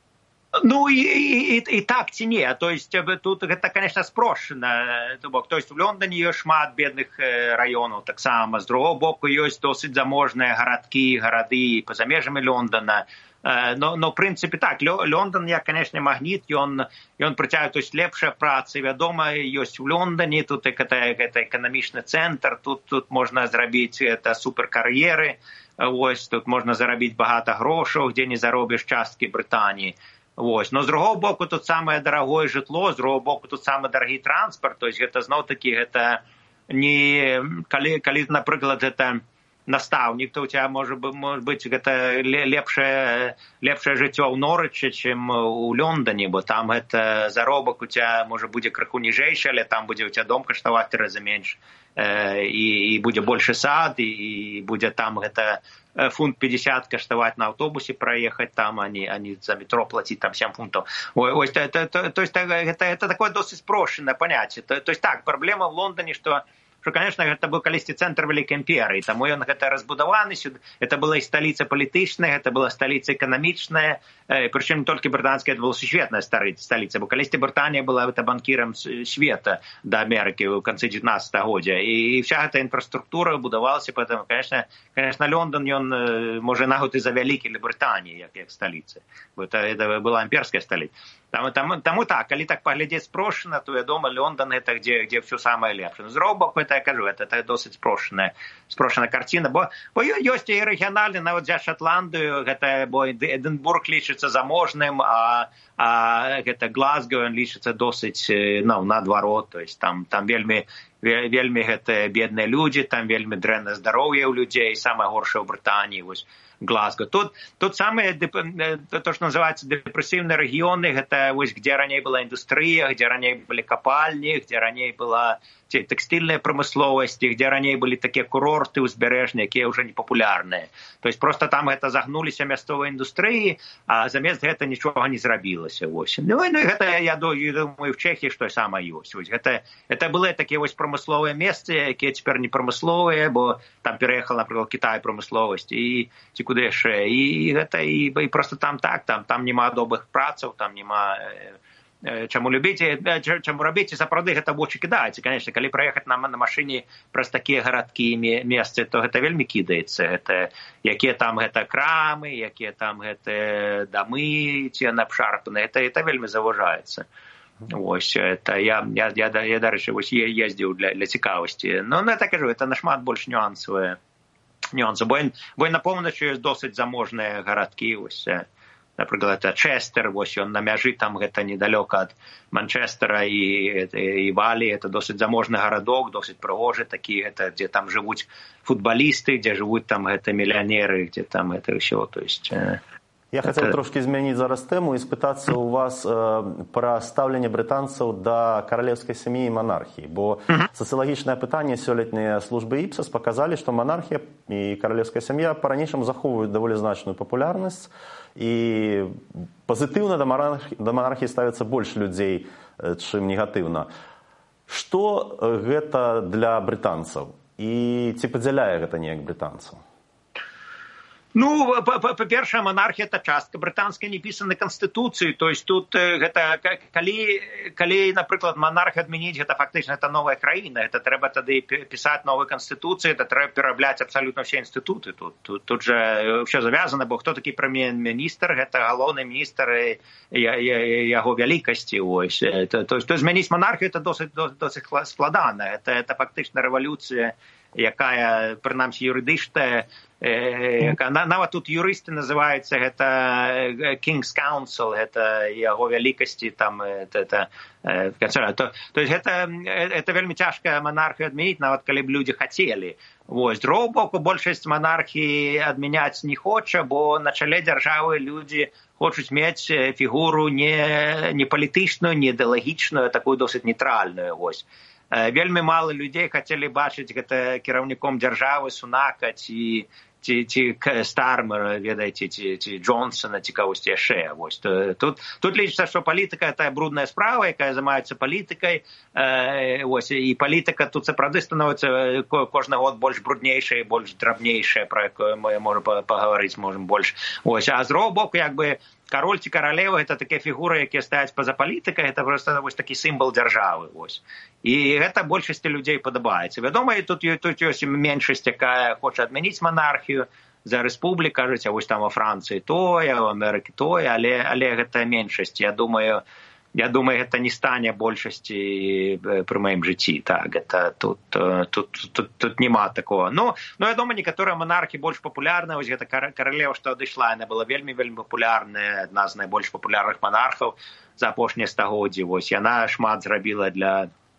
Ну, и, и, и, и так ці не. То есть тут гэта, конечно, спрошчана. То есть в Лондоне ёсць шмат бедных раёнаў таксама. З другого боку ёсць досыць заможныя гарадкі, гарады па-за межамі Лондона. Но, но в принципе так, Лондон, як, конечно, магніт, ён, ён прыцягвае, то есть лепшая праца, вядома, ёсць в Лондоне, тут гэта, гэта эканамічны цэнтр, тут, тут можна зрабіць это суперкар'еры, ось, тут можна зарабіць багата грошаў, дзе не заробіш часткі Брытаніі. Ось. Но з другого боку тут самае дарагое жытло, з другого боку тут самы дарагі транспарт, то есть гэта зноў-такі гэта не калі, калі напрыклад, гэта настаўнік, то у тебя можа быць гэта лепшае лепшае жыццё ў Норычы, чым у Лондоне, бо там гэта заробак у тебя можа будзе крыху ніжэйшы, але там будзе у тебя дом каштаваць тры разы менш, і, і будзе большы сад, і, і будзе там гэта фунт пятьдесят каштаваць на аўтобусе праехаць там, а не, а не за метро плаціць там сем фунтаў. Ой, ось, то, то, то, то есть гэта, гэта такое досыць спрошчанае паняцце. То, то есть так, праблема в Лондоне, што что, конечно, это был калісьці центр Великой империи, тому он это разбудованы сюда. Это была и столица политичная, это была столица экономичная, э, причем не только британская, это была сусветная столица, бо калісьці Британия была это банкиром света до Америки в конце девятнадцатого года. И вся эта инфраструктура будовалась, поэтому, конечно, конечно, Лондон, он, может, нагод и за великий для Британии, как, как столица. Это, это была имперская столица. Тому, тому, тому так, коли так поглядеть спрошено, то я думаю, Лондон это где, где все самое лепше. З робок, это я кажу, это, это досить спрошенная, спрошенная картина, бо, бо есть и региональные, навіть за Шотландию, это, бо Эдинбург лічиться заможным, а, а это Глазго, он лічиться досить, ну, наоборот, то есть там, там вельми, вельми это бедные люди, там вельми дрэнное здоровье у людей, самое горшее в Британии, вот. Глазго. Тут, тут самые, то, что называется депрессивные регионы, это вот, где ранее была индустрия, где ранее были копальни, где ранее была текстильная промысловость, где ранее были такие курорты узбережные, которые уже не популярные. То есть просто там это загнулись мясцовой индустрии, а замест этого ничего не зрабилось. Ну, ну это, я думаю, в Чехии что самое есть. Это, это были такие вот промысловые места, которые теперь не промысловые, бо там переехал, например, Китай промысловость, и куди ще. І, гэта, і, і просто там так, там, там нема добрых працаў, там нема э, чаму любіць, э, чаму рабіць, і сапраўды гэта в очі кідаецца. Конечно, калі праехаць на, на машыне праз такія гарадкі месцы, то гэта вельмі кідаецца. Гэта, якія там гэта крамы, якія там гэта дамы, ці напшарпаны, это, это вельмі заважаецца. Ось, это я, я, я, я, я дарэчы, вось ездзіў для, для цікавасці. Ну, ну, я так кажу, это нашмат больш нюансавае. Нюансы. Бо, бо на поўначы ёсць досыць заможныя гарадкі, ось, напрыклад, Чэстер, вось ён на мяжы, там гэта недалёка ад Манчестера і, і Валі, это досыць заможны гарадок, досыць прыгожы такі, гэта, дзе там жывуць футбалісты, дзе жывуць там гэта мільянеры, дзе там гэта ўсё, то есть...
Я хотел это... трошки змяніць зараз тэму і спытацца ў вас э, пра стаўленне брытанцаў да каралеўскай сям'і і манархіі, бо uh-huh. сацыялагічнае пытанне сёлетнія службы Іпсас паказалі, што монархія і каралеўская сям'я па-ранейшаму захоўваюць даволі значную папулярнасць і пазітыўна да монархіі, да монархіі ставіцца больш людзей, чым негатыўна. Што гэта для брытанцаў і ці падзяляе гэта неяк брытанцаў?
Ну, па-першае, монархія это частка брытанскай непісанай канстытуцыі, то есть тут гэта калі калі, напрыклад, монарх адмяніць, гэта фактычна это новая краіна, это трэба тады пісаць новую канстытуцыю, это трэба перарабляць абсалютна ўсе інстытуты. Тут тут, тут же ўсё завязана, бо хто такі прэм'ер-міністр, гэта галоўны міністр яго вялікасці, ось. То, то, то змяніць монархію это досыць досыць складана. Это это фактычна рэвалюцыя, якая, прынамсі, юрыдычная, э, нават тут юрысты называюцца, гэта King's Council, гэта яго вялікасці, там, это, это, то, то есть гэта, это вельмі цяжка монархію адмяніць, нават калі б людзі хацелі. Вось, з другого боку, большасць монархіі адмяняць не хоча, бо на чале дзяржавы людзі хочуць мець фігуру не, не палітычную, не ідэалагічную, такую досыць нейтральную, вось. Вельмі мало людзей хацелі бачыць гэта кіраўніком дзяржавы Сунака ці, ці, ці Стармера, ведаеце, ці, ці Джонсона, ці кагосьці яшчэ. Тут, тут лічыцца, што палітыка это брудная справа, якая займаецца палітыкай, э, ось, і палітыка тут сапраўды становіцца кожны год больш бруднейшая, больш драбнейшая, про якую мы можем пагаварыць можем больш. Ось, а з другого боку, як бы, кароль ці каралева гэта такія фігуры, якія стаяць па-за палітыкай, гэта проста вось такі сімвал дзяржавы, вось. І гэта большасці людзей падабаецца. Вядома, і тут, тут ёсць меншасць, якая хоча адмяніць монархію, за рэспублік, кажуць, а вось там во Францыі тое, у Амерыкі тое, але, але гэта меншасць. Я думаю, я думаю, гэта не стане большасці пры маім жыцці. Так, гэта тут, тут, тут, тут нема такого. Ну, ну, я думаю, некаторыя монархі больш папулярныя. Вось гэта каралева, што адышла, яна была вельмі, вельмі папулярная, адна з найбольш папулярных монархаў за апошнія стагоддзі. Вось, яна шмат зрабіла для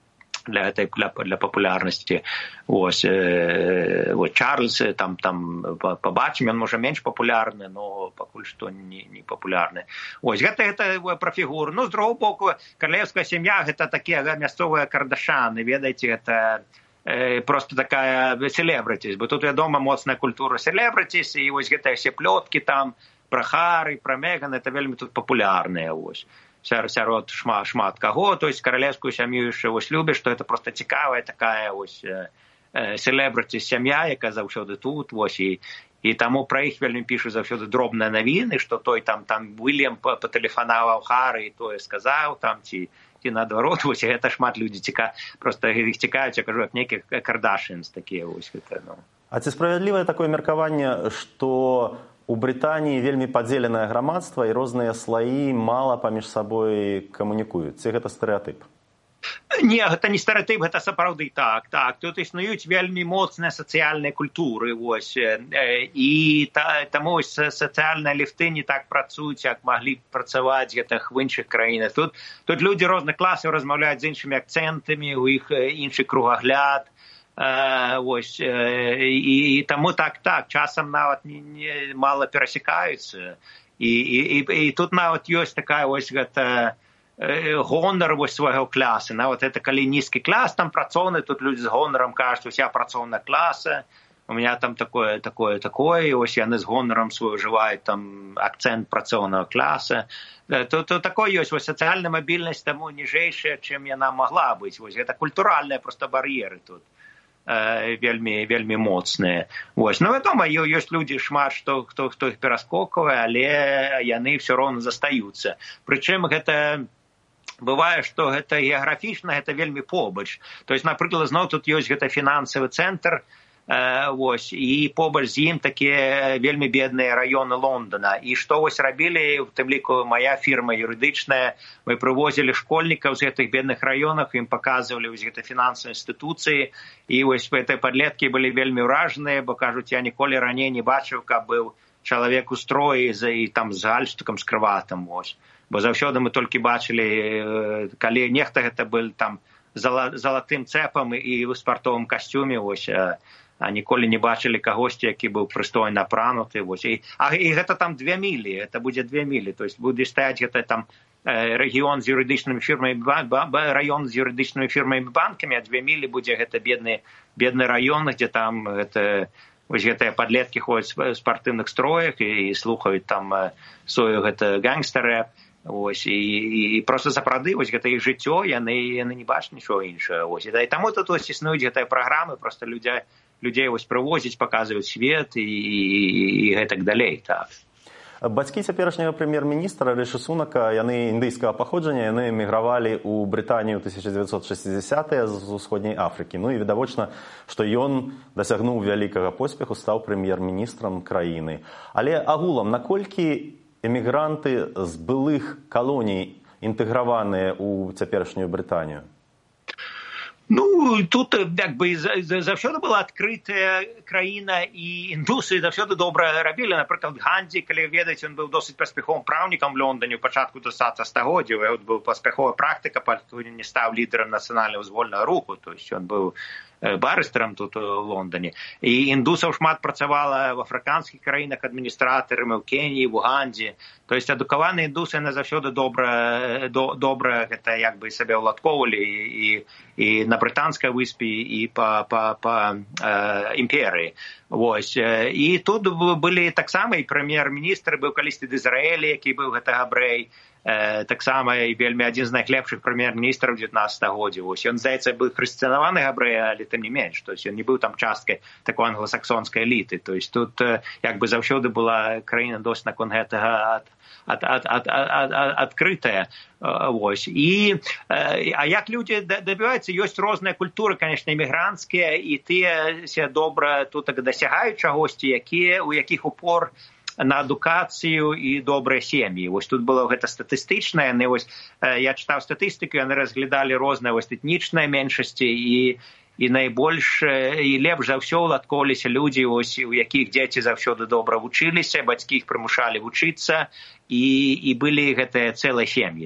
для этой для, для популярности. Ось, э, вот Чарльз там там побачим, он може менш популярны, но пакуль што не не популярны. Ось гэта гэта про фігуру. Ну з другого боку, королевская сім'я гэта такія мясцовыя кардашаны, ведаеце, гэта э, просто такая селебритіс, бо тут вядома моцная культура селебритіс, і ось гэтыя все плёткі там про Харі, про Меган, это вельмі тут популярныя, ось. Сярод шмат, шмат каго, то есть королевскую сям'ю яшчэ ось любяць, што это просто цікавая такая ось селебритіс сям'я, яка заўсёды тут, ось, і і таму пра іх вельмі пішуць заўсёды дробныя навіны, што той там там Уільям патэлефанаваў Харі і тое сказаў там, ці ці наадварот, вось, гэта шмат людзей цікаві, просто іх цікавіць, я кажу, як нейкіх Кардашыянс такія, вось гэта, ну.
А ці справядлівае такое меркаванне, што у Брытаніі вельмі падзеленае грамадства і розныя слаі мала паміж сабой камунікуюць? Ці гэта стэрэатып?
Не, гэта не стэрэатып, гэта сапраўды так. Так, тут існуюць вельмі моцныя сацыяльныя культуры, вось, і та, таму сацыяльныя ліфты не так працуюць, як маглі б працаваць гэтых в іншых краінах. Тут, тут людзі розных класаў размаўляюць з іншымі акцэнтамі, у іх іншы кругагляд. Uh, ось, uh, і, і таму так-так, часам нават не, не, мала перасекаюцца. І, і, і, і тут нават ёсць такая ось гэта uh, гонар вось свайго класа. Нават это калі нізкі клас там працоўны, тут людзі з гонарам кажуць, уся працоўная класа, у меня там такое, такое, такое, і ось яны з гонарам свой ўжываюць там акцэнт працоўнага класа. То, то такое ёсць, вось сацыяльная мабільнасць таму ніжэйшая, чым яна магла быць. Вось гэта культуральныя проста бар'еры тут. вельмі вельмі моцныя. Вось, ну вядома, ёсць людзі шмат што хто хто іх пераскоквае, але яны ўсё роўна застаюцца. Прычым гэта бывае, што гэта геаграфічна, гэта вельмі побач. То есть, напрыклад, зноў тут ёсць гэта фінансавы цэнтр, вось, і побач з ім такія вельмі бедныя раёны Лондона. І што вось рабілі, у тым ліку моя фірма юрыдычная, мы прывозілі школьнікаў з гэтых бедных раёнах, ім паказвалі вось гэта фінансавыя інстытуцыі, і вось гэтыя падлеткі былі вельмі ўражаныя, бо кажуць, я ніколі раней не бачыў, каб быў чалавек у строі і там з гальштукам, з крыватам, вось. Бо заўсёды мы толькі бачылі, калі нехта гэта быў там залатым цэпам і ў спартовым касцюме, вось, а ніколі не бачылі кагосьці, які быў прыстойна апрануты. Вось. І, а, і гэта там две мілі, гэта будзе две мілі. То есть будзе стаяць гэта там рэгіён з юрыдычнымі фірмамі, раён з юрыдычнымі фірмамі банкамі, а две мілі будзе гэта бедны, бедны раён, дзе там гэта, вось гэтыя падлеткі ходзяць в спартыўных строях і, і слухаюць там свою гэта гангстер-рэп. Ось, і, і, і просто сапраўды вось гэта іх жыццё, яны, яны не бачаць нічога іншага. Ось. І, і таму тут ось існуюць гэтыя праграмы, просто людзей людзей вось прывозіць, паказваюць свет і, і, і гэтак далей. Так.
Бацькі цяперашняга прэм'ер-міністра Рышы Сунака, яны індыйскага паходжання, яны эмігравалі ў Брытанію ў тысяча дзевяцьсот шэсцідзясятыя з усходняй Афрыкі. Ну і відавочна, што ён дасягнуў вялікага поспеху, стаў прэм'ер-міністрам краіны. Але агулам, наколькі эмігранты з былых калоній інтэграваныя ў цяперашнюю Брытанію?
Ну, тут як бы заўсёды была адкрытая краіна, і індусы заўсёды добра рабілі. Напрыклад, Гандзі, калі ведаеце, ён быў досыць паспяховым праўнікам в Лондоне ў пачатку двадцатага стагоддзя, у яго быў паспяховая практыка, пакуль не стаў лідарам нацыянальна-вызвольнага руху, то есть ён быў барыстарам тут у Лондоне. І індусаў шмат працавала в афрыканскіх краінах адміністратарамі, у Кеніі, в Угандзе. То есть адукаваныя індусы яны заўсёды добра, до, добра гэта як бы сабе ўладкоўвалі і, і на брытанскай выспе, і па, па, па э, імперыі. Вось. І тут былі таксама і прэм'ер-міністр, быў калісьці d'Ізраэлі, які быў гэта габрэй, Э, таксама і вельмі адзін з найлепшых прэм'ер-міністраў дзевятнаццатага годдзя. Вось ён, здаецца, быў хрысціянаваны габрэй, але тым не менш, то есть ён не быў там часткай такой англасаксонскай эліты. То есть тут э, як бы заўсёды была краіна досць наконт гэтага ад, ад, ад, ад, ад, ад, адкрытая. Э, вось. І, э, а як людзі дабіваюцца, ёсць розныя культуры, конечно, эмігранцкія, і тыя ся добра тут дасягаюць чагосьці, якія, у якіх упор на адукацыю і добрыя сем'і. Вось тут было гэта статыстычнае, яны вось я чытаў статыстыку, яны разглядалі розныя вось этнічныя меншасці, і і найбольш і лепш за ўсё ўладкоўваліся людзі, вось у якіх дзеці заўсёды добра вучыліся, бацькі іх прымушалі вучыцца, і і былі гэтыя цэлыя сем'і.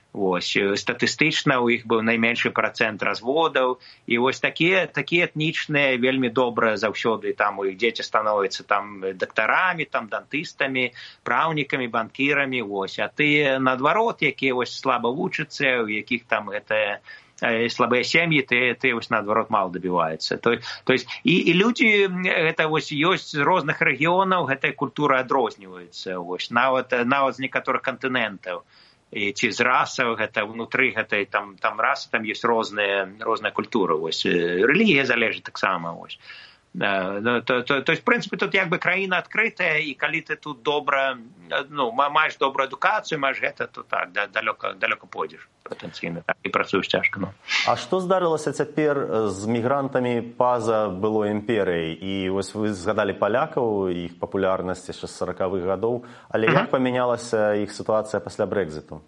Ось, статыстычна у іх быў найменшы працэнт разводаў, і вось такія такія этнічныя вельмі добра заўсёды там у іх дзеці становяцца там дактарамі, там дантыстамі, праўнікамі, банкірамі, вось, а тыя наадварот, якія вось слаба вучацца, у якіх там гэтая слабыя сем'і, ты, ты вось наадварот мала дабіваецца. То, то есть і, і людзі гэта вось ёсць з розных рэгіёнаў, гэтая культура адрозніваецца, вось, нават нават з некаторых кантынентаў. І ці з расаў, гэта ўнутры гэтай там там расы, там ёсць розныя розныя культуры, вось, рэлігія залежыць таксама, вось. То, то, то, то есть, в прынцыпе, тут як бы краіна адкрытая, і калі ты тут добра, ну, маеш добрую адукацыю, маеш гэта, то так, далёка, далёка пойдзеш патэнцыйна, так, і працуеш цяжка. Ну.
А што здарылася цяпер з мігрантамі па-за былой імперыяй? І вось вы згадалі палякаў, іх папулярнасць яшчэ з саракавых гадоў, але uh-huh. як памянялася іх сітуацыя пасля Брэкзіту?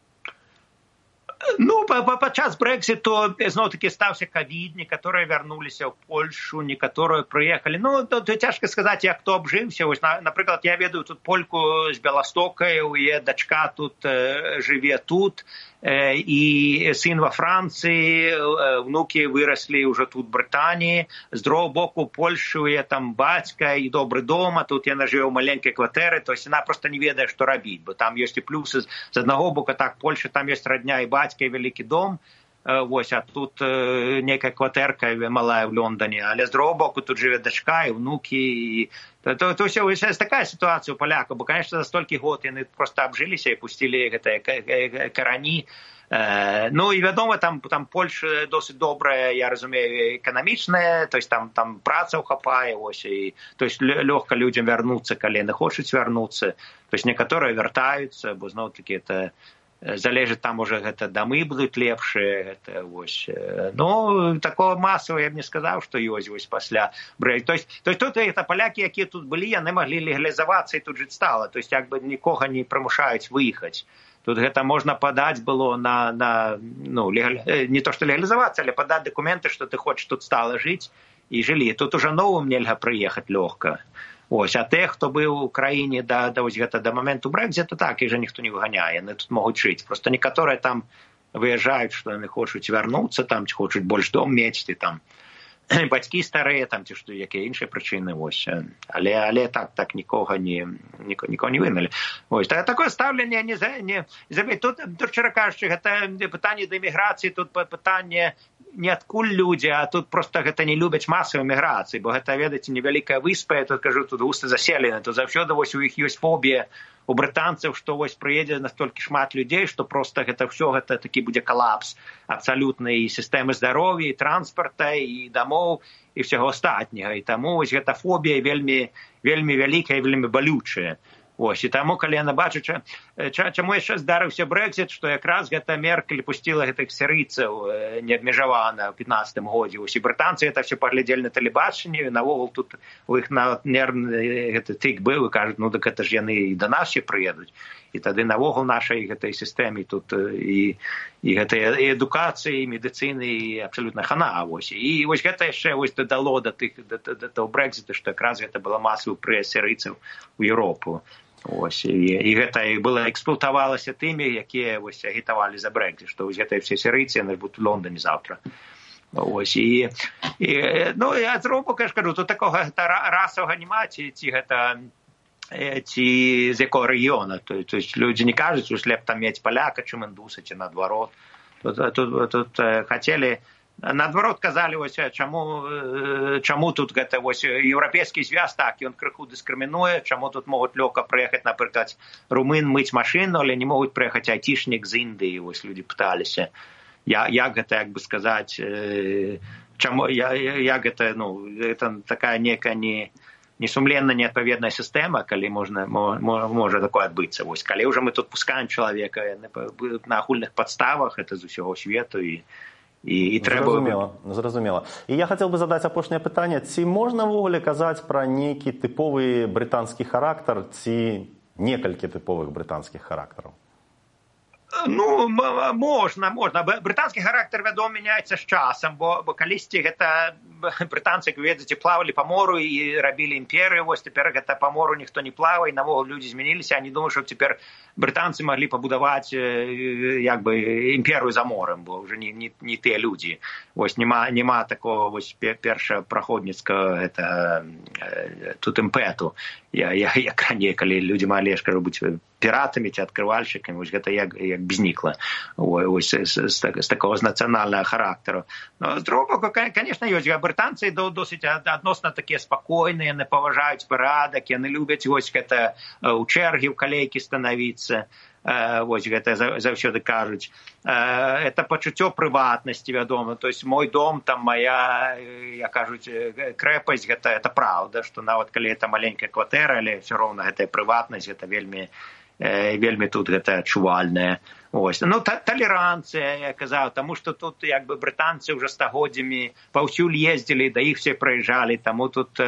Ну, падчас Брэкзіту зноў-такі стаўся ковід, некаторыя вярнуліся ў Польшу, некаторыя прыехалі. Ну, тут цяжка сказаць, як хто абжыўся. Вось, напрыклад, я ведаю тут польку з Беластока, у яе дачка тут э, жыве тут, э, і сын ва Францыі, э, внукі выраслі ўжо тут в Брытаніі. З другого боку Польшы, у яе там бацька і добры дом, а тут яна жыве ў маленькай кватэры, то есть яна проста не ведае, што рабіць, бо там ёсць і плюсы з аднаго боку, так, Польша, там ёсць радня і бацька, вялікі дом, вось, а тут э, нейкая кватэрка малая ў Лондоне, але з другого боку тут жыве дачка і внукі, і то, то, то ўсё, ўсё такая сітуацыя ў палякаў, бо, конечно, за столькі год яны проста абжыліся і пусцілі гэтыя карані. Э, ну і вядома, там, там Польша досыць добрая, я разумею, эканамічная, то есть там, там працаў хапае, ось, і, то есть лёгка людзям вярнуцца, калі яны хочуць вярнуцца, то есть некаторыя вяртаюцца, бо зноў-такі это залежыць, там уже гэта дамы будуць лепшыя, гэта вось. Ну, такого масава я б не сказаў, што ёсць вось пасля Брэкзіту. То есть, то есть тут это палякі, якія тут былі, яны маглі легалізавацца і тут жыць стала. То есть як бы нікога не прымушаюць выехаць. Тут гэта можна падаць было на, на ну, легаль... не то што легалізавацца, але падаць дакументы, што ты хочаш тут стала жыць і жылі. Тут уже новым нельга прыехаць лёгка. Ось, а тых, хто быў у краіне да, да, ось, гэта, да моменту Брэкзіту, так, іх жа ніхто не выганяе, яны тут могуць жыць. Просто некаторыя там выязджаюць, што яны хочуць вярнуцца, там, ці хочуць больш дом мець, ці там бацькі старыя, там, ці што, якія іншыя прычыны, ось. Але, але так, так, нікога не, нікога, нікога не выгналі. Ось, так, такое стаўленне, не, не, не, тут, тут, шчыра кажучы, гэта пытанне дэміграцыі, тут пытанне не адкуль людзі, а тут просто гэта не любяць масавай міграцыі, бо гэта, ведаеце, невялікая выспа, я тут кажу, тут густа заселена, тут заўсёды вось у іх ёсць фобія у брытанцаў, што вось прыедзе настолькі шмат людзей, што просто гэта ўсё гэта такі будзе калапс абсалютна і сістэмы здароўя, і транспарта, і дамоў, і ўсяго астатняга. І таму вось гэта фобія вельмі, вельмі вялікая і вельмі балючая. Ось, і таму, калі яна бачу, чаму яшчэ здарыўся Брэкзіт, што якраз гэта Меркель пусціла гэтых сірыйцаў неабмежавана ў пятнаццатым годзе. Ось, і брытанцы гэта ўсё паглядзелі на тэлебачанні, навогул тут у іх нават нервны гэты тык быў, і кажуць, ну, дык гэта ж яны і да нас ще прыедуць. І тады навогул нашай гэтай сістэме тут і, і гэтай і адукацыі, і медыцыны, і абсалютна хана. Ось. І вось гэта яшчэ ось дадало да тых, да, да, да того Брэкзіту, што якраз гэта была масавы прыезд сірыйцаў у Еўропу. Ось, і, і гэта і было эксплуатавалася тымі, якія вось агітавалі за Брэкзіт, што вось гэтыя все сірыйцы, яны будуць у Лондоне заўтра. Ось, і, і, ну, я зробу, я ж кажу, тут такога гэта расовага нема, ці, ці гэта, ці з якого рэгіёна. То, то есть людзі не кажуць, што лепш там мець паляка, чым індуса, ці наадварот. Тут, тут, тут хацелі, наадварот казалі, ось, чаму, чаму тут гэта вось еўрапейскі звяз, так, ён крыху дыскрымінуе, чаму тут могуць лёгка прыехаць, напрыклад, румын мыць машыну, але не могуць прыехаць айцішнік з Індыі, вось людзі пыталіся. Я, як гэта, як бы сказаць, чаму, я, як гэта, ну, это такая некая не, несумленна неадпаведная сістэма, калі можна, можа такое адбыцца. Вось, калі ўжо мы тут пускаем чалавека на агульных падставах, это з усяго свету, і І, і трэба...
Зразумела, зразумела. І я хацеў бы задаць апошняе пытанне. Ці можна ўвогуле казаць пра нейкі тыповы брытанскі характар, ці некалькі тыповых брытанскіх характараў?
Ну, можна, можна. Брытанскі характар, вядома, мяняецца з часам, бо, бо калісьці гэта брытанцы, вы ведаеце, плавалі па мору і рабілі імперыю, вось цяпер гэта па мору ніхто не плавае, навогул людзі змяніліся, они думаюць, што цяпер брытанцы маглі пабудаваць як бы імперыю за морем, бо ўжо не, не, не тыя людзі. Вось нема, нема такого вось першапраходніцкага гэта тут імпэту. Я, я, як раней, калі людзі малі, я ж кажу, быць піратамі ці адкрывальшчыкамі, вось гэта як, як знікла ось з, з, з такого з нацыянальнага характару. Но з другого боку, конечно, ёсць брытанцы досыць адносна такія спакойныя, яны паважаюць парадак, яны любяць вось гэта у чэргі ў калейкі станавіцца. Вось гэта заўсёды кажуць. Это пачуццё прыватнасці, вядома. То есть мой дом, там моя, я кажуць, крэпасць, гэта, гэта правда, што нават калі это маленькая кватэра, але все роўна гэтая прыватнасць, гэта вельмі, вельмі тут гэта адчувальная. Ось. Ну, талеранцыя, я казаў, таму што тут як бы брытанцы ўжо стагоддзямі паўсюль ездзілі, да іх все прыязджалі, таму тут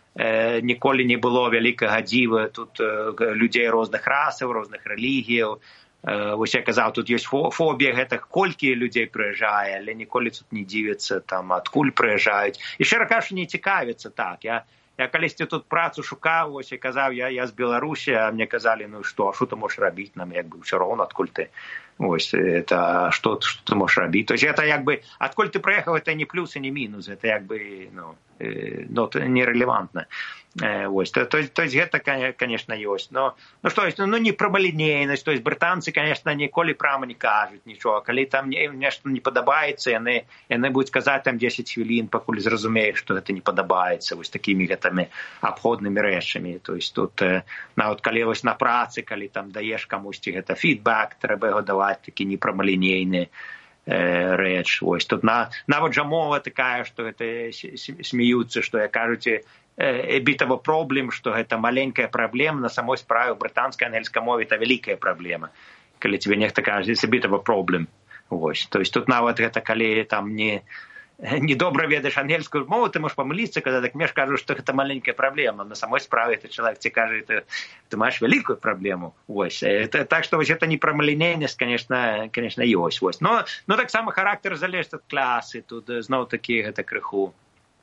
ніколі не было вялікага дзіва, тут людзей розных расаў, розных рэлігіяў. Вось я казаў, тут ёсць фобія гэтых, колькі людзей прыязджае, але ніколі тут не дзівяцца, там, адкуль прыязджаюць. І шчыра кажучы, не цікавіцца так. Я, я калісьці тут працу шукаў, вось я казаў, я, я з Беларусі, а мне казалі, ну што, а што ты можаш рабіць нам, як бы, ўсё роўна, адкуль ты. Ось, это что, что ты можешь робить. То есть это как бы, отколь ты проехал, это не плюс и не минус, это как бы, ну, э, ну нерелевантно. Э, ось, то, то, то есть это, конечно, есть. Но, ну что есть, ну не прамалінейнасць, то есть британцы, конечно, ніколі прямо не кажуть ничего. Коли там нечто не подобається, яны, яны будуть казати там десять хвилин, покуль зразумеють, что это не подобається, ось такими гэтыми обходными речами. То есть тут, э, на, вот, коли ось на праці, коли там даєш комусь гэта фідбек, треба його давати, такі непрамалінейні э, рэч. Ось тут на, нават жа мова такая, што гэта смеюцца, што я кажуце, a bit of a problem, што гэта маленькая праблема, на самой справе ў брытанскай ангельскай мове это вялікая праблема. Калі тебе нехта кажа, it's a bit of a problem. Ось. То есть тут нават гэта калі там не не добра ведаеш ангельскую мову, ты можешь памыліцца, когда так мне ж кажу, што гэта маленькая праблема. На самой справе это чалавек тебе кажа, ты, ты маеш вялікую праблему. Ось. Это, так што вось гэта непрамалінейнасць, конечно, конечно, ёсць. Ось. Но, но так само характар залежыць ад класы, тут зноў такі гэта крыху.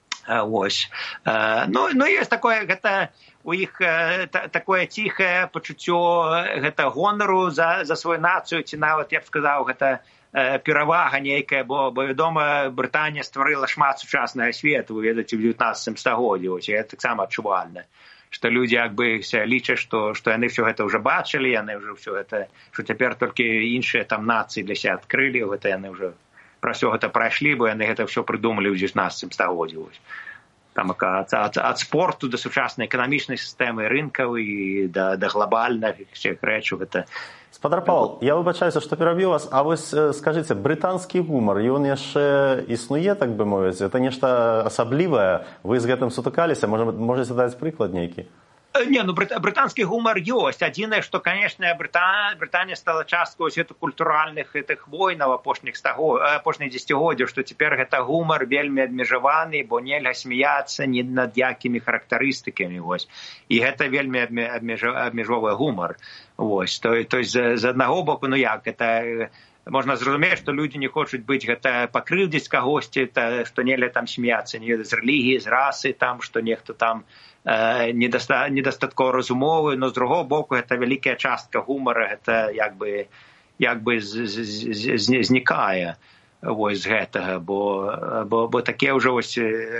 Ось. Ну, ну ёсць такое, гэта у іх такое ціхае пачуццё гэта гонару за, за сваю нацыю, ці нават, я б сказаў, гэта перавага нейкая, бо, бо вядома, Брытанія стварыла шмат сучаснага свету, вы ведаеце, ў дзевятнаццатым стагоддзі, ось, гэта таксама адчувальна, што людзі як бы лічаць, што, што яны ўсё гэта ўжо бачылі, яны ўжо ўсё гэта, што цяпер толькі іншыя там нацыі для себя адкрылі, гэта яны ўжо пра ўсё гэта прайшлі, бо яны гэта ўсё прыдумалі ў дзевятнаццатым стагоддзі. Там ад, ад, ад спорту до сучаснай эканамічнай сістэмы рынкаў і да, да глобальных всіх рэчаў. Гэта...
Спадар Павел, я выбачаюся, што пераб'ю вас, а вось скажыце, брытанскі гумар, ён яшчэ існуе, так бы мовіць? Гэта нешта асаблівае? Вы з гэтым сутыкаліся? Можаце даць прыклад нейкі?
Не, ну британский гумор есть. Одиное, что, конечно, Британия, Британия стала часткой этих культуральных этих войнаў апошніх апошніх дзесяцігоддзяў, что теперь это гумор вельмі абмежаваны, бо нельга смеяться ні над якімі характарыстыкамі. Вось. И это вельмі абмежовый гумор. Вось. То, то есть, з аднаго боку, ну як, это... Можна зразумець, што людзі не хочуць быць гэта пакрыўдзіць кагосьці, што нельга там смяяцца не з рэлігіі, з расы, там, што нехто там э, недаста, недастаткова разумовы, но з другого боку гэта вялікая частка гумара, гэта як бы, як бы з, з, з, з, знікае вось з гэтага, бо, бо, бо такія ўжо вось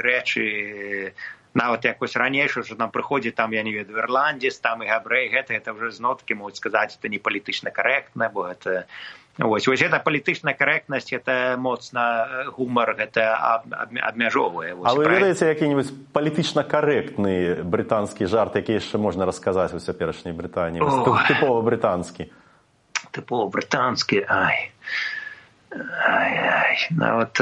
рэчы, нават як вось ранейшы, што нам прыходзіць там, я не ведаю, ірландзец, там і габрэй, гэта, гэта ўжо зноткі могуць сказаць, это не палітычна карэктна, бо гэта Ось, ось гэта палітычная карэктнасць, гэта моцна гумар, гэта абмяжоўвае.
А вы ведаеце які-небудзь палітычна карэктны брытанскі жарт, які яшчэ можна расказаць у цяперашняй Брытаніі? Тыпова брытанскі.
Тыпова брытанскі, ай. Ай, ай. Нават...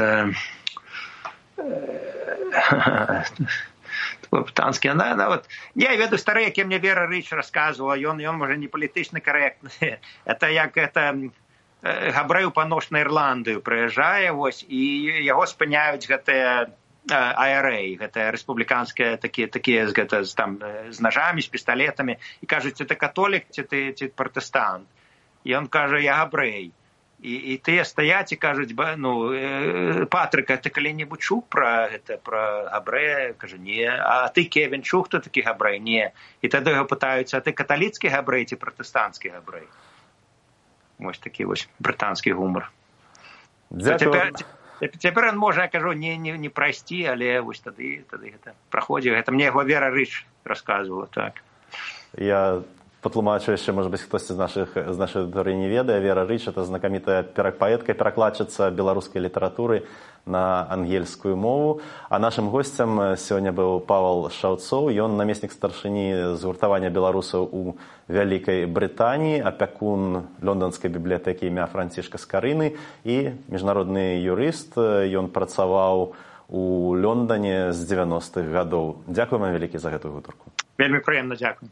брытанскі, нават... Я ведаю стары, які мне Вера Рыч расказвала, ён, ён можа не палітычна карэктны. Это як это... габрэю паношна Ірландыю прыязджае, вось, і яго спыняюць гэтыя ай ар эй, гэтыя рэспубліканскія такія, такія гэта, там, з нажамі, з пісталетамі, і кажуць, ці ты католік, ці ты ці пратэстант. І ён кажа, я габрэй. і, і тыя стаяць і кажуць, ну, Патрыка, ты калі-небудзь чуў пра гэта, пра габрэя? Кажа, не. А ты, Кевін, чуў, хто такі габрэй? Не. І тады яго пытаюцца, а ты каталіцкі габрэй ці пратэстанцкі габрэй? Вось такі вось брытанскі гумар. Цяпер, цяпер ён можа, я кажу, не, не, не прайсці, але вось тады, тады гэта праходзіў. Гэта мне яго Вера Рыч расказвала, так.
Я патлумачу яшчэ, можа быць, хтосьці з нашых з нашай аўдыторыі не ведае. Вера Рыч — это знакамітая паэтка, перакладчыца беларускай літаратуры на ангельскую мову. А нашым госцем сёння быў Павал Шаўцоў. Ён намеснік старшыні згуртавання беларусаў у Вялікай Брытаніі, апякун лонданскай бібліятэкі імя Францішка Скарыны і міжнародны юрыст. Ён працаваў у Лондане з дзевяностых гадоў. Дзякуй вам вялікі за гэтую гутарку.
Вельмі прыемна, дзякуй.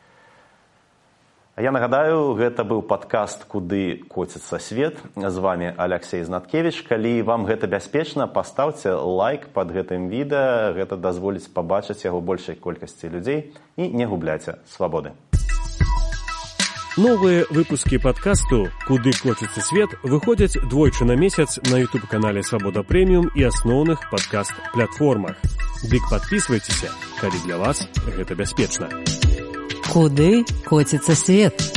Я нагадаю, гэта быў падкаст «Куды коціцца свет». З вами Аляксей Знаткевіч. Калі вам гэта бяспечна, пастаўце лайк пад гэтым відэа. Гэта дазволіць пабачыць яго большай колькасці людзей. І не губляйце свабоды.
Новыя выпускі падкасту «Куды коціцца свет» выходзяць двойчы на месяц на ютуб-канале «Свабода Прэміум» і асноўных падкаст-платформах. Дык падпісвайцеся, калі для вас гэта бяспечна.
Куды коціцца свет?